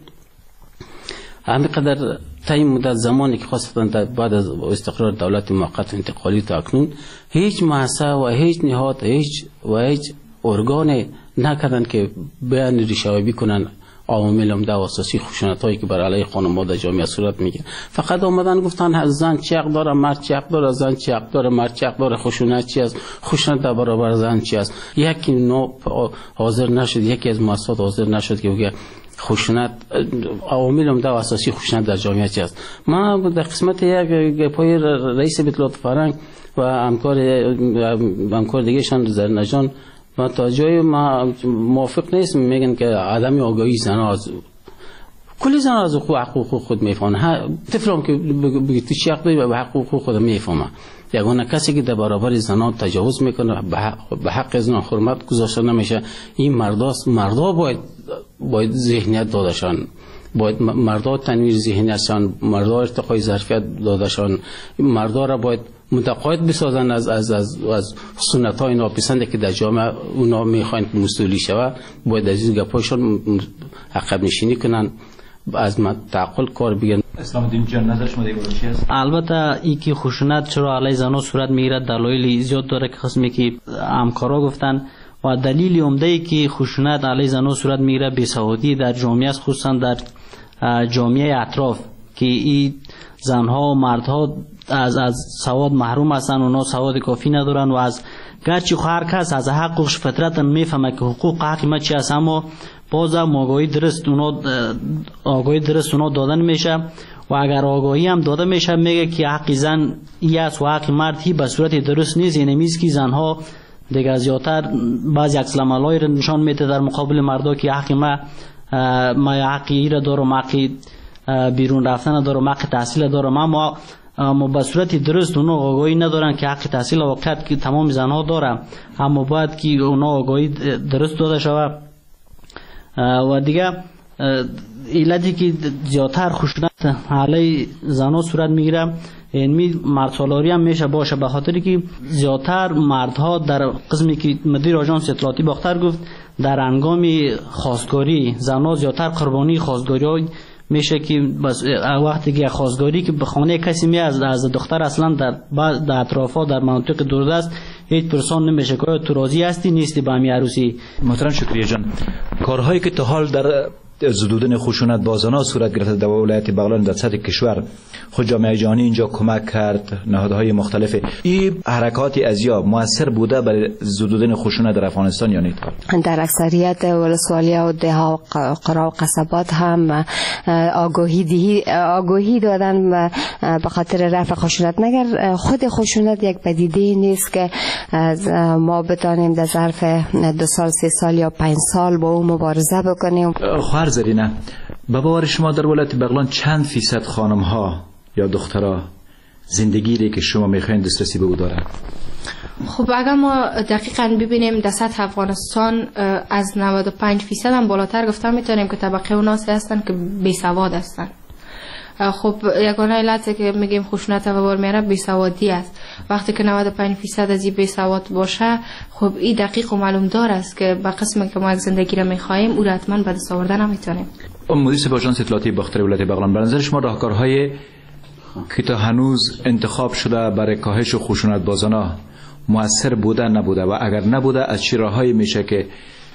همینقدر طی مدت زمانی که خاصتا بعد از استقرار دولت موقت انتقالی تا اکنون هیچ مؤسسه و هیچ نهاد هیچ و هیچ ارگان نکردن که بیان ریشه‌یابی کنن عوامل عمده و اساسی خشونت هایی که بر علیه خانم‌ها در جامعه صورت میگیره. فقط آمدن گفتن زن چی حق داره، مرد چی حق داره، زن چی حق داره، مرد چی حق داره، خشونت چی است، خشونت در برابر زن چی است. یکی نو حاضر نشد، یکی از مؤسسات حاضر نشد که بگه خشونت عوامل عمده و اساسی خشونت در جامعه چی است. ما در قسمت یک پای رئیس اطلاعات فرهنگ و همکار همکار دیگه‌شان زرنجان ما تا جای ما موافق نیست. میگن که عدم آگاهی زنها از کلی زنها از حقوق خود میفهمن. طفلم که بگی تو چی حق داری به حقوق خود میفهمن. یگانه کسی که در برابر زنها تجاوز میکنه به حق به حق زنها حرمت گذاشته نمیشه. این مرداست. مردا باید باید ذهنیت دادشان، باید مردا تنویر ذهنیتشان، مردا ارتقای ظرفیت دادشان، مردا را باید متقاعد بسازن از از از از سنت های ناپسندی که در جامعه اونا میخواین مستولی شود، باید از این گپایشون عقب نشینی کنن، از تعقل کار بگیرن. اسلام الدین جان نظر شما دیگه چی است؟ البته این که خشونت چرا علیه زنان صورت میگیره دلایل زیاد داره که قسمی که همکارا گفتن و دلیل عمده ای که خشونت علیه زنان صورت میگیره بیسوادی در جامعه است، خصوصا در جامعه اطراف که این زنها و مردها از از سواد محروم هستن، اونا سواد کافی ندارن و از گرچه هر کس از حقش فطرتا میفهمه که حقوق حق ما چی است، اما باز هم آگاهی درست اونا آگاهی درست اونا دادن میشه و اگر آگاهی هم داده میشه میگه که حق زن ای است و حق مرد هی به صورت درست نیست، یعنی میز که زنها دیگه زیادتر بعضی عکس العملای رو نشان میده در مقابل مردا که حق ما ما حقی را دارم، حق بیرون رفتن دارم، حق تحصیل دارم، اما اما به صورت درست اونا آگاهی ندارن که حق تحصیل واقعیت که تمام زنها دارن، اما باید که اونا آگاهی درست داده شود. و دیگه علتی که زیادتر خشونت علیه زنها صورت میگیره یعنی مرد سالاری هم میشه باشه، به خاطری که زیادتر مردها در قسمی که مدیر آژانس اطلاعاتی باختر گفت در هنگام خواستگاری زنها زیادتر قربانی خواستگاری میشه که بس وقتی که خواستگاری که به خانه کسی می از از دختر اصلا در بعض در اطرافا در مناطق دوردست هیچ پرسان نمیشه که تو راضی هستی نیستی به همین عروسی. محترم شکریه جان، کارهایی که تا حال در زدودن خشونت با زنان صورت گرفته در ولایت بغلان در سطح کشور خود جامعه جهانی اینجا کمک کرد، نهادهای مختلف، این حرکات ازیا موثر بوده برای زدودن خشونت در افغانستان یا نه؟ در اکثریت ولسوالی‌ها و ده‌ها و قرا و قصبات هم آگاهی دهی آگاهی دادن به خاطر رفع خشونت، مگر خود خشونت یک پدیده نیست که ما بتانیم در ظرف دو سال سه سال یا پنج سال با اون مبارزه بکنیم. خواهر زرینه، به باور شما در ولایت بغلان چند فیصد خانم ها یا دخترها زندگی ری که شما میخواین دسترسی به او دارن؟ خب اگر ما دقیقاً ببینیم در سطح افغانستان از نود و پنج فیصد هم بالاتر گفتن میتونیم که طبقه اوناسی هستن که بی سواد هستن. خب یگانه علتی که میگیم خشونت و بار میاره بیسوادی است. وقتی که نود و پنج فیصد از این بیسواد باشه، خب این دقیق و معلوم دار است که به قسمی که ما یک زندگی را میخواهیم او را حتما به دست آوردن نمیتونیم. مدیر آژانس اطلاعاتی باختر ولایت بغلان، به نظر شما راهکارهای که تا هنوز انتخاب شده برای کاهش خشونت با زنان موثر بوده نبوده و اگر نبوده از چه راههایی میشه که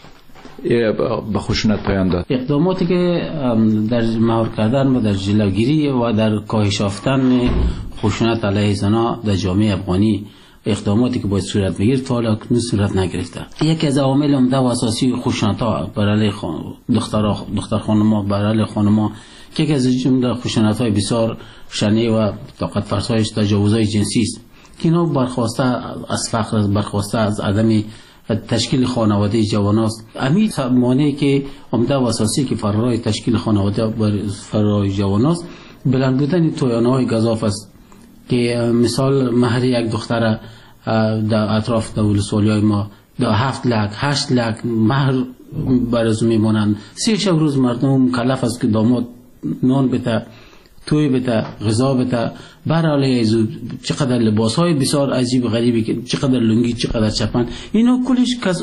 به خشونت پایان داد؟ اقداماتی که در مهار کردن و در جلوگیری و در کاهش یافتن خشونت علیه زنان در جامعه افغانی اقداماتی که باید صورت بگیره تا حالا اکنون صورت نگرفته. یکی از عوامل عمده و اساسی خشونت ها بر علیه دختر دختر خانم‌ها بر علیه خانم‌ها که یکی از جمله خشونت های بسیار شنیع و طاقت فرسایش تجاوزهای جنسی است که اینا برخواسته از فقر، برخواسته از عدم تشکیل خانواده جوان است. همین مانعی که عمده و اساسی که فرای تشکیل خانواده بر فرای جوان است بلند بودن تویانه های گزاف است که مثال مهر یک دختر در اطراف دولسوالی های ما در هفت لک هشت لک مهر برازو میمونند. سی شب روز مردم مکلف است که داماد نان بده، توی بده، غذا بده، برای ازو چقدر لباس های بسیار عجیب و غریبی که چقدر لنگی چقدر چپن، اینا کلش کس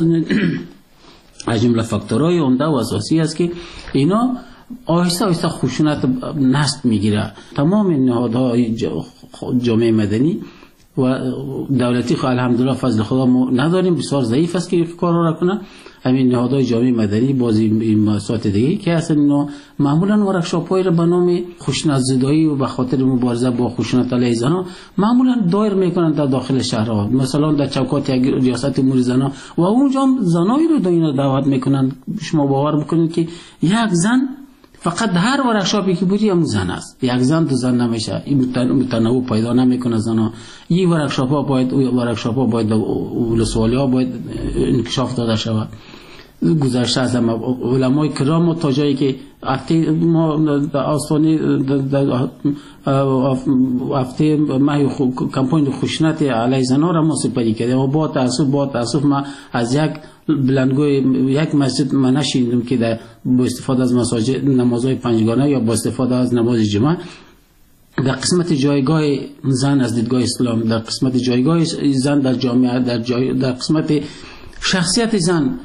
از جمله فاکتورهای عمده و اساسی است که اینا آهسته آهسته خشونت نست میگیره. تمام نهادهای جامعه مدنی و دولتی خو الحمدلله فضل خدا ما نداریم، بسیار ضعیف است که کار را کنه. همین نهادهای جامعه مدنی بازی این مسائل دیگه که اصلا اینا معمولا ورکشاپ‌های را به نام خشونت زدایی و به خاطر مبارزه با خشونت علیه زنان معمولا دایر میکنن در داخل شهرها، مثلا در چوکات ریاست امور زنان و اونجا هم زنایی رو اینا دعوت میکنن. شما باور بکنید که یک زن فقط هر ورکشاپی که بودی هم زن است، یک زن دو زن نمیشه، این متنوع پیدا نمیکنه زنا. این ورکشاپ ها باید ورکشاپ ها باید ولسوالی ها باید انکشاف داده شود. گذشته از علمای کرام تا جایی که هفته ما در آستانه هفته ماهی کمپاین خشونت علیه زنان را ما سپری کردیم و با تاسف با تاسف ما از یک بلندگوی یک مسجد ما نشیدیم که با استفاده از مساجد نمازهای پنجگانه یا با استفاده از نماز جمعه در قسمت جایگاه زن از دیدگاه اسلام، در قسمت جایگاه زن در جامعه، در, جای در قسمت شخصیت زن،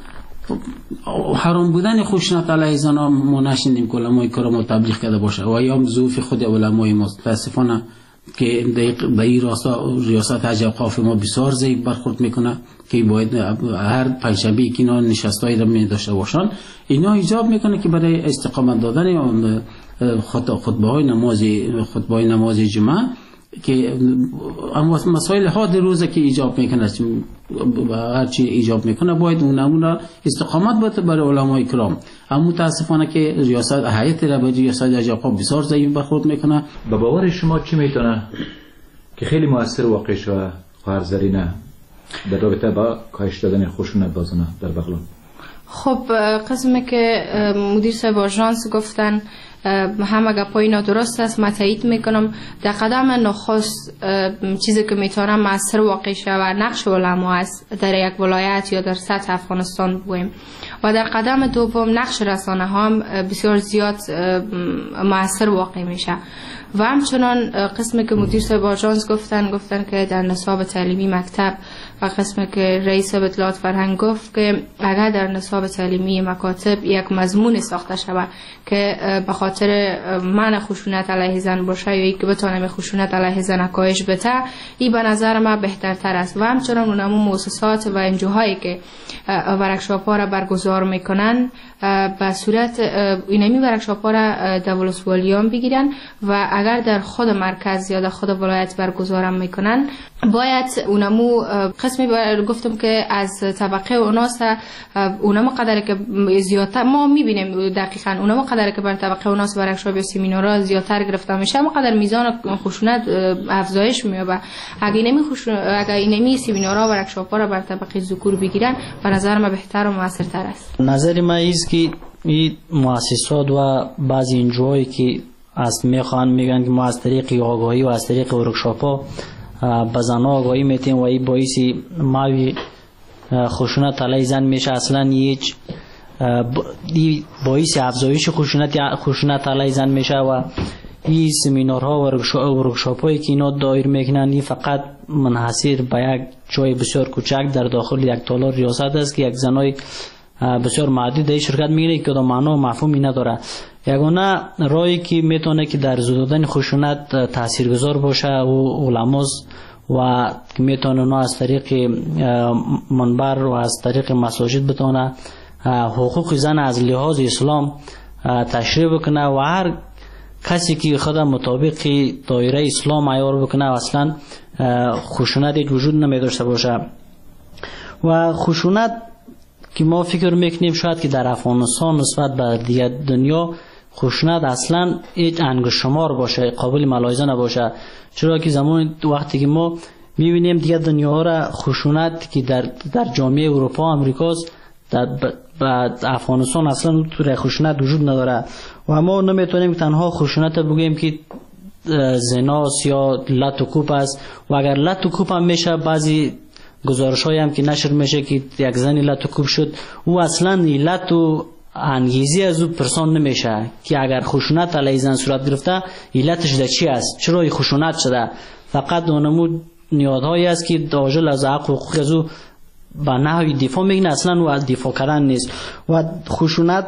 حرام بودن خشونت علیه زن ها ما نشنیدیم که علمای کرام تبلیغ کرده باشه و یا ضعف خود علمای متاسفانه که به این راستا ریاست حج اوقاف ما بسیار ضعیف برخورد میکنه که باید هر پنجشنبه که اینا نشستایی را می داشته باشن. اینا ایجاب میکنه که برای استقامت دادن خطبه های نماز خطبه های نماز جمعه که مسائل حاد روزه که ایجاب میکنه، هر چی ایجاب میکنه باید اون نمونه استقامت باید برای علمای کرام. اما متاسفانه که ریاست هیئت رهبری ریاست حج اوقاف بسیار ضعیف برخورد میکنه. به باور شما چی میتونه که خیلی موثر واقع شده خواهر زرینه در رابطه با کاهش دادن خشونت با زنان در بغلان؟ خب قسمی که مدیر صاحب آژانس گفتن همه گپای اینا درست است، من تایید میکنم. در قدم نخست چیزی که میتونه موثر واقع شود و نقش علما است در یک ولایت یا در سطح افغانستان بگوییم، و در قدم دوم نقش رسانه ها هم بسیار زیاد موثر واقع میشه. و همچنان قسمی که مدیر صاحب آژانس گفتن گفتن که در نصاب تعلیمی مکتب و قسمی که رئیس اطلاعات فرهنگ گفت که اگر در نصاب تعلیمی مکاتب یک مضمون ساخته شود که به خاطر منع خشونت علیه زن باشه یا اینکه بتونه خشونت علیه زن کاهش بده، این به نظر من بهترتر است. و همچنان اونمو مؤسسات و انجوهایی که ورکشاپ ها را برگزار میکنن به صورت اینمی ورکشاپ ها را دولت‌والیان بگیرن و اگر در خود مرکز یا در خود ولایت برگزارم میکنن باید اونمو قسمی گفتم که از طبقه اوناس اونمو قدر که زیادتر ما میبینیم دقیقاً اونمو قدر که بر طبقه اوناس ورکشاپ یا سمینارها زیادتر گرفته میشه اما قدر میزان خشونت افزایش مییابه. اگه اینمی خشونت اگه اینمی سمینارها و ورکشاپ ها را بر طبقه ذکور بگیرن به نظر من بهتر و موثرتر است. نظر من است که این مؤسسات و بعضی انجوهایی که از میخوان میگن که ما از طریق آگاهی و از طریق ورکشاپ ها به زنها آگاهی میتیم و این باعثی ماوی خشونت علیه زن میشه، اصلا هیچ باعث افزایش خشونت خشونت علیه زن میشه و این سمینارها و ورکشاپ هایی که اینا دایر میکنن این فقط منحصر به یک جای بسیار کوچک در داخل یک تالار ریاست است که یک زنای بسیار معدود در شرکت میگیره که کدام معنا و مفهومی نداره. یگانه راهی که میتونه که در زدودن خشونت تاثیرگذار باشه و علماست و که میتونه اونا از طریق منبر و از طریق مساجد بتونه حقوق زن از لحاظ اسلام تشریح بکنه و هر کسی که خود مطابق دایره اسلام عیار بکنه و اصلا خشونت وجود نمیداشته باشه. و خشونت که ما فکر میکنیم شاید که در افغانستان نسبت به دیگر دنیا خشونت اصلا هیچ انگشتشمار باشه، قابل ملاحظه نباشه، چرا که زمان وقتی که ما میبینیم دیگر دنیا را خشونت که در در جامعه اروپا و امریکاست در افغانستان اصلا طور خشونت وجود نداره و ما نمیتونیم تنها خشونت بگوییم که زناست یا لط و کوب است و اگر لط و کوب هم میشه بعضی گزارش هایی هم که نشر میشه که یک زنی لط و کوب شد او اصلا لط و انگیزی از او پرسان نمیشه که اگر خشونت علیه زن صورت گرفته علتش در چی است، چرا این خشونت شده، فقط اونمو نیازهایی است که داخل از حق و حقوق از او به نحوی دفاع میکنه، اصلا او از دفاع کردن نیست. و خشونت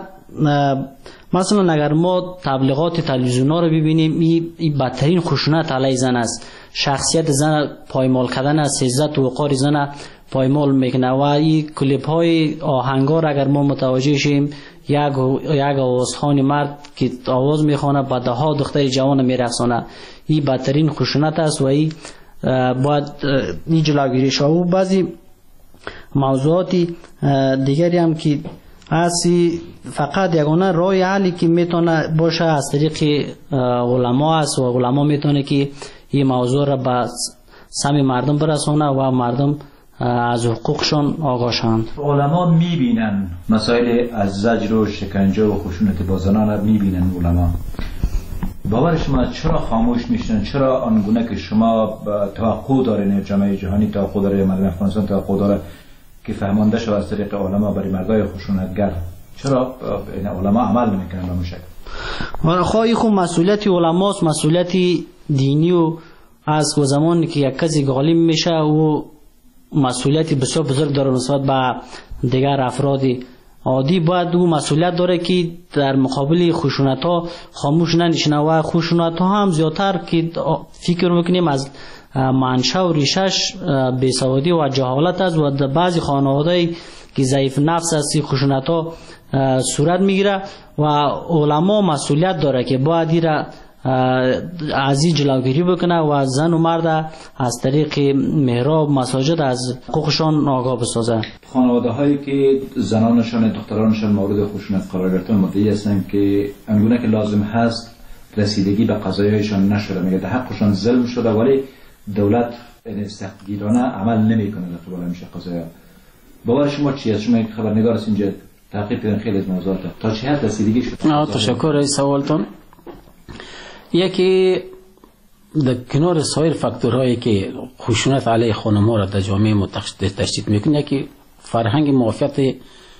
مثلا اگر ما تبلیغات تلویزیون ها رو ببینیم این بدترین خشونت علیه زن است، شخصیت زن پایمال کردن است، عزت و وقار زن پایمال میکنه و این کلیپ های آهنگار اگر ما متوجه شیم یک یک آوازخوان مرد که آواز میخوانه به ده ها دختر جوان میرقصانه، این بدترین خشونت است و این باید این جلوگیری شود. و بعضی موضوعاتی دیگری هم که اسی فقط یگانه راه حلی که میتونه باشه از طریق علما است و علما میتونه که این موضوع را به سم مردم برسونه و مردم از حقوقشان آگاه شوند. علما میبینن مسائل از زجر و شکنجه و خشونت با زنان را میبینن علما. باور شما چرا خاموش میشن؟ چرا آنگونه که شما توقع دارین جامعه جهانی توقع داره، مردم افغانستان توقع داره که فهمانده شود از طریق علما برای مردای خشونتگر، چرا این علما عمل نمیکنن به مشکل؟ خواهی خود مسئولیت علماست، مسئولیت دینی و از و زمانی که یک کسی غالب میشه و مسئولیت بسیار بزرگ داره نسبت به دیگر افراد عادی، باید او مسئولیت داره که در مقابل خشونت ها خاموش ننشینه و خشونت ها هم زیادتر که فکر میکنیم از منشأ و ریشش بیسوادی و جهالت است و در بعضی خانواده که ضعیف نفس است خشونت ها صورت میگیره و علما مسئولیت داره که باید ایره از این جلوگیری بکنه و زن و مرد از طریق محراب مساجد از حقوقشان آگاه بسازه. خانواده هایی که زنانشان دخترانشان مورد خشونت قرار گرفتن مدعی هستند که انگونه که لازم هست رسیدگی به قضایایشان نشده، میگه در حقشان ظلم شده ولی دولت سختگیرانه عمل نمیکنه در قبال میشه قضایا. باور شما چی است؟ شما خبرنگار هستین اینجا تحقیق کردن خیلی از موضوعات تا چه حد رسیدگی شده؟ تشکر از سوالتون. یکی در کنار سایر فاکتورهایی که خشونت علیه خانم‌ها را در جامعه ما تشدید میکنه، یکی فرهنگ موافقت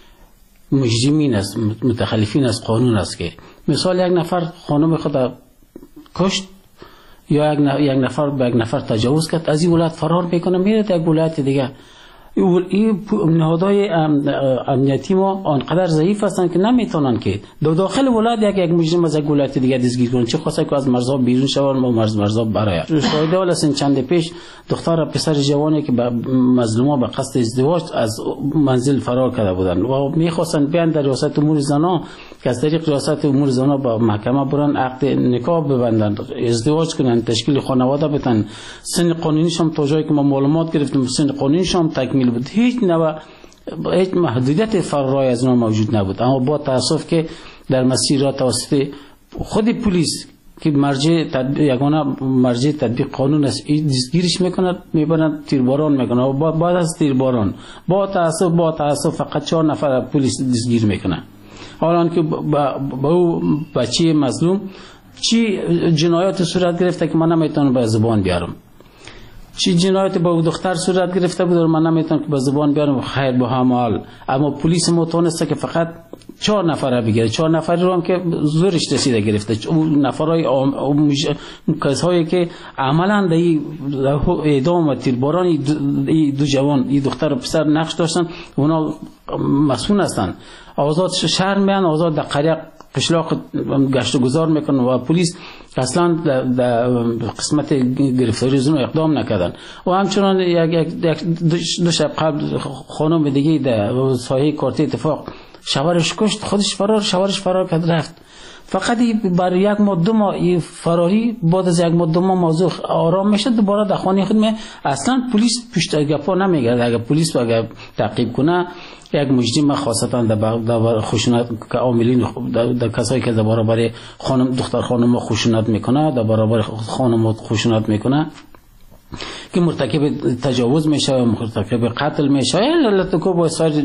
مجرمین است، متخلفین از قانون است که مثال یک نفر خانم خود کشت یا یک نفر به یک نفر تجاوز کرد، از این ولایت فرار میکنه میره در یک ولایت دیگه. این نهادهای امنیتی ما آنقدر ضعیف هستند که نمیتونن که دو داخل ولایت یک یک مجرم از یک ولایت دیگه دستگیر کنن، چه خاصه که از مرزها بیرون شون و مرز مرزها برای شاهد ولسن چند پیش دختر پسر جوانی که مظلوما به قصد ازدواج از منزل فرار کرده بودند و میخواستن بیان در ریاست امور زنان که از طریق ریاست امور زنان با محکمه برن عقد نکاح ببندند، ازدواج کنن، تشکیل خانواده بدن. سن قانونیش هم تا جایی که ما معلومات گرفتیم سن قانونیش هم تکمیل بود، هیچ نوع هیچ محدودیت فرارای از اونها موجود نبود. اما با تاسف که در مسیر را توسط خود پلیس که مرجع یگانه مرجع تطبیق قانون است دستگیرش میکنه، میبرن تیرباران میکنه و بعد از تیرباران با تاسف با تاسف فقط چهار نفر پلیس دستگیر میکنه. حالا که با او بچه مظلوم چی جنایات صورت گرفته که من نمیتونم به زبان بیارم، چی جنایت با او دختر صورت گرفته بود من نمیتونم که به زبان بیارم. خیر با هم حال اما پلیس ما تونسته که فقط چهار نفر بگیره، چهار نفری رو هم که زورش رسیده گرفته. اون نفرای کسایی که عملا در اعدام و تیرباران دو جوان این دختر و پسر نقش داشتن، اونا مسئول هستن. آزاد شهر میان، آزاد در قریه قشلاق گشت و گذار میکنن و پلیس اصلا در قسمت گرفتاری زنو اقدام نکردن. و همچنان یک دو شب قبل خانم دیگه در سایه کارت اتفاق شوهرش کشت، خودش فرار شوهرش فرار کرد رفت. فقط برای یک ماه دو ماه این فراری بعد از یک ماه دو ماه موضوع آرام میشه، دوباره در خانه خود می اصلا پلیس پشت گپا نمیگرده. اگر پلیس اگر تعقیب کنه یک مجرم خاصتا در خشونت که عاملین در کسایی که در برابر خانم دختر خانم خشونت میکنه، در برابر خانم خشونت میکنه که مرتکب تجاوز میشه و مرتکب قتل میشه یا لطکو با سایر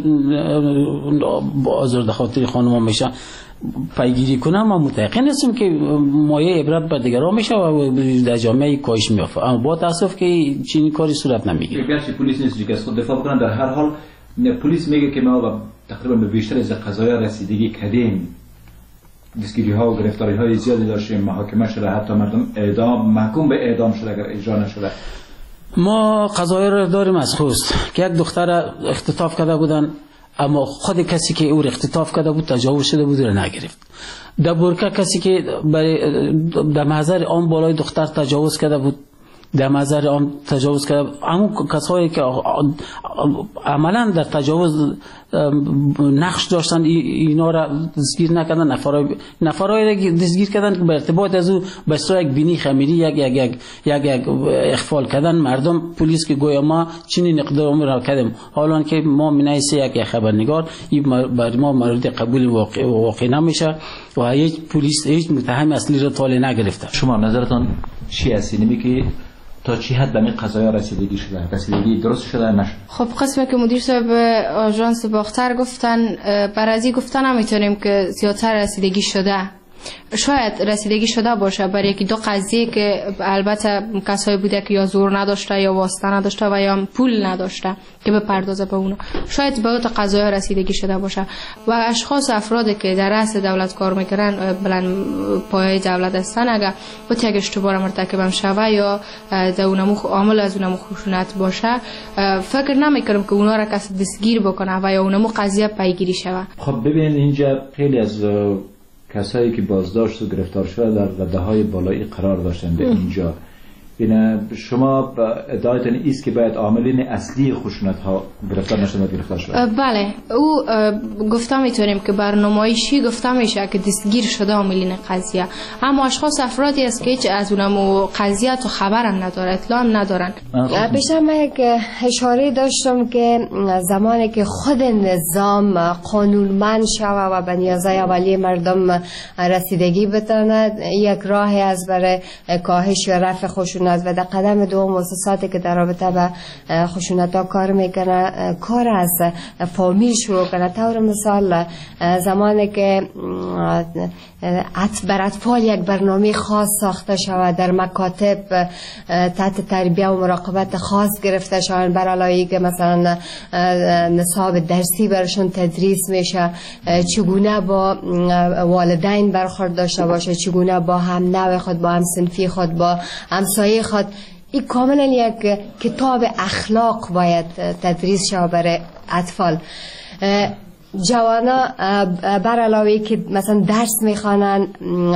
آزار خاطر خانم میشه پیگیری کنه. ما متقن هستیم که مایه عبرت به دیگران میشه و در جامعه کاهش میافته. اما با تاسف که چنین کاری صورت نمیگیره. گرچه پلیس نیست که از خود دفاع کنن، در هر حال پلیس میگه که ما تقریبا به بیشتر از قضایا رسیدگی کردیم، دستگیری ها و گرفتاری های زیادی داشتیم، محاکمه شده، حتی مردم اعدام محکوم به اعدام شده اگر اجرا نشده. ما قضایا رو داریم از خوست که یک دختر اختطاف کرده بودن اما خود کسی که او اختطاف کرده بود تجاوز شده بود رو نگرفت. در بورکا کسی که در محضر آن بالای دختر تجاوز کرده بود در محضر آن تجاوز کرده، همون کسایی که عملا در تجاوز نقش داشتن اینا را دستگیر نکردن، نفرای نفرای دستگیر کردن که به ارتباط از او به صورت یک بینی خمیری یک یک یک یک یک اخفال کردن مردم. پلیس که گویا ما چنین اقدامی را کردیم، حالا که ما منایس یک خبرنگار این برای ما مورد قبول واقع واقع نمیشه و هیچ پلیس هیچ متهم اصلی را طالع نگرفته. شما نظرتان چی است؟ اینمی که تا چی حد به این قضایا رسیدگی شده؟ رسیدگی درست شده نشد؟ خب قسمی که مدیر صاحب آژانس باختر گفتن، بر ازی گفتن نمیتونیم که زیادتر رسیدگی شده. شاید رسیدگی شده باشه برای یکی دو قضیه که البته کسایی بوده که یا زور نداشته یا واسطه نداشته و یا پول نداشته که بپردازه به اونا، شاید به اون قضایا رسیدگی شده باشه و اشخاص افرادی که در رأس دولت کار میکنن بلند پایه دولت هستن اگر با یک اشتباه مرتکب شوه یا در اونمو عامل از اونمو خشونت باشه، فکر نمیکنم که اونا را کسی دستگیر بکنه و یا اونمو قضیه پیگیری شوه. خب ببینید اینجا خیلی از کسایی که بازداشت و گرفتار شده در رده‌های بالایی قرار داشتن به اینجا، این شما ادعایتون است که باید عاملین اصلی خشونت ها گرفتار نشدن و گرفتار شدن؟ بله، او گفته میتونیم که برنامه‌ایشی گفته میشه که دستگیر شده عاملین قضیه، اما اشخاص افرادی است که هیچ از اونمو قضیه تو خبرم نداره، اطلاع هم ندارن. بیشتر من یک اشاره داشتم که زمانی که خود نظام قانونمند شود و به نیازهای اولیه مردم رسیدگی بتواند، یک راهی از برای کاهش و رفع خشونت و در قدم دو مؤسساتی که در رابطه به خشونت ها کار میکنه کار از فامیل شروع کنه. طور مثال زمانی که بر اطفال یک برنامه خاص ساخته شود، در مکاتب تحت تربیه و مراقبت خاص گرفته شود، بر علاوه که مثلا نصاب درسی برشون تدریس میشه، چگونه با والدین برخورد داشته باشه، چگونه با هم نوع خود، با هم صنفی خود، با همسایه خود، این کاملا یک کتاب اخلاق باید تدریس شود برای اطفال. جوانا بر علاوه که مثلا درس میخوانن،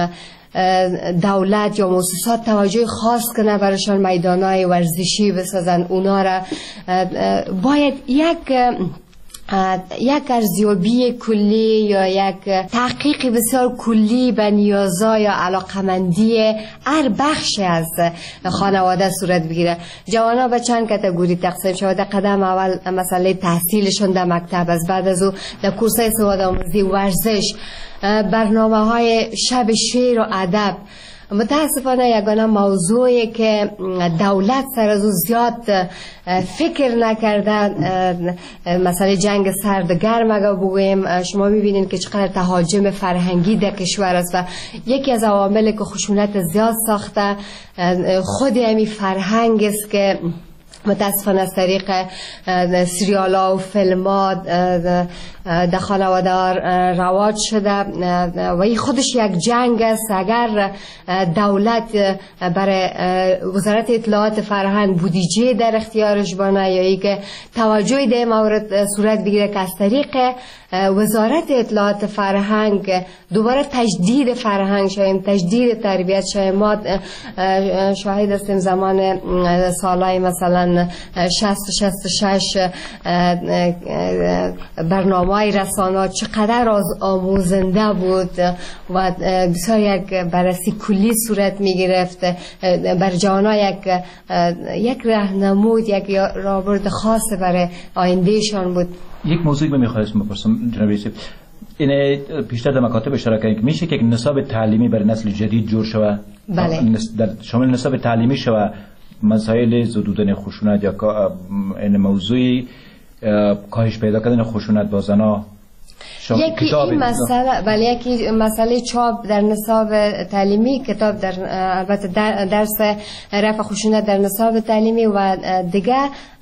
دولت یا مؤسسات توجه خاص کنه برایشان، میدانهای ورزشی بسازن، اونا را باید یک یک ارزیابی کلی یا یک تحقیق بسیار کلی به نیازها یا علاقمندی هر بخش از خانواده صورت بگیره. جوانا به چند کاتگوری تقسیم شده. در قدم اول مسئله تحصیلشون در مکتب است، بعد از او در کورس‌های سواد آموزی، ورزش، برنامه‌های شب شعر و ادب. متاسفانه یگانه موضوعی که دولت سر از او زیاد فکر نکردن مسئله جنگ سردگرم اگر بگویم، شما میبینید که چقدر تهاجم فرهنگی در کشور است و یکی از عواملی که خشونت زیاد ساخته خود همین فرهنگ است که متاسفانه از طریق سریال ها و فیلم ها در خانواده ها رواج شده و این خودش یک جنگ است. اگر دولت برای وزارت اطلاعات فرهنگ بودجه در اختیارش بانه یا ای که توجه در مورد صورت بگیره که از طریق وزارت اطلاعات فرهنگ دوباره تجدید فرهنگ شویم، تجدید تربیت شویم. ما شاهد هستیم زمان سالهای مثلا شصت و شصت و شش برنامه‌های رسانه چقدر از آموزنده بود و بسیار یک بررسی کلی صورت می گرفت بر جوانا، یک یک راهنمود، یک راهبرد خاص برای آیندهشان بود. یک موضوعی من می‌خواستم بپرسم جناب رئیس، این پیشتر در مکاتب اشاره کردید میشه که نصاب تعلیمی برای نسل جدید جور شود؟ بله. در شامل نصاب تعلیمی شود مسائل زدودن خشونت یا این موضوعی کاهش پیدا کردن خشونت با زنا، یکی این مسئله، ولی یکی مسئله چاپ در نصاب تعلیمی، کتاب در البته درس رفع خشونت در نصاب تعلیمی و دیگه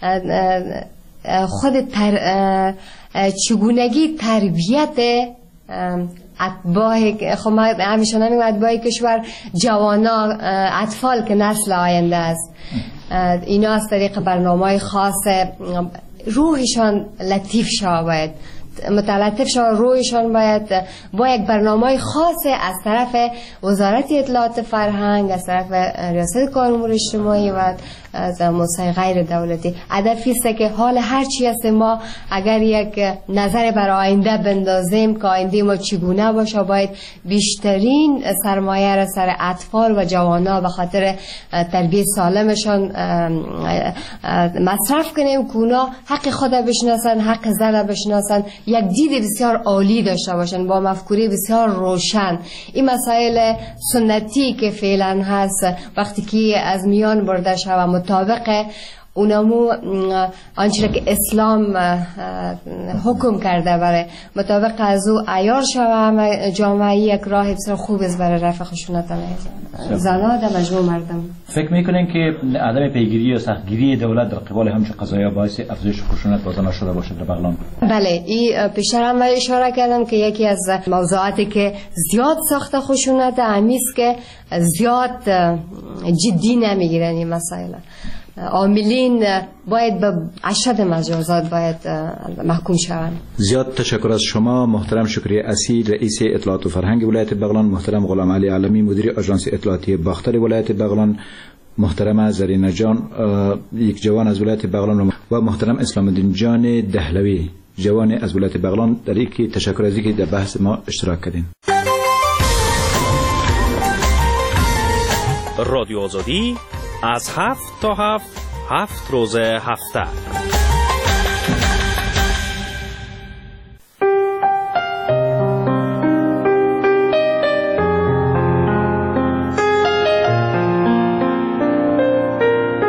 خود تر چگونگی تربیت اتباع، خب ما همیشه نمیم اتباع کشور، جوانا، اطفال که نسل آینده است، اینا از طریق برنامه‌های خاص روحشان لطیف شود، متلطف شود، روحشان باید با یک برنامه خاص از طرف وزارت اطلاعات فرهنگ، از طرف ریاست کار امور اجتماعی و از مؤسسه غیر دولتی. هدفی است که حال هر چی است ما اگر یک نظر بر آینده بندازیم که آینده ما چگونه باشه، باید بیشترین سرمایه را سر اطفال و جوانا به خاطر تربیت سالمشان مصرف کنیم که اونا حق خود بشناسن، حق زن بشناسن، یک دید بسیار عالی داشته باشن با مفکوره بسیار روشن. این مسائل سنتی که فعلا هست وقتی که از میان برده شود مطابق اونمو آنچه که اسلام حکم کرده برای مطابق از او عیار شوه جامعه یک راه بسیار خوب است برای رفع خشونت زنها در مجموع مردم. فکر میکنین که عدم پیگیری یا سختگیری دولت در قبال همچون قضایا باعث افزایش خشونت با زنها شده باشه در بغلان؟ بله، این پیشتر هم اشاره کردم که یکی از موضوعاتی که زیاد ساخت خشونت همیست که زیاد جدی نمیگیرن این مسائل. عاملین باید به اشد مجازات باید محکوم شوند. زیاد تشکر از شما محترم شکری اصیل، رئیس اطلاعات و فرهنگ ولایت بغلان، محترم غلام علی علمی، مدیر آژانس اطلاعاتی باختر ولایت بغلان، محترم زرینه جان، یک جوان از ولایت بغلان، و محترم اسلام الدین جان دهلوی، جوان از ولایت بغلان. در یک تشکر از اینکه در بحث ما اشتراک کردین. رادیو آزادی از هفت تا هفت هفت روز هفته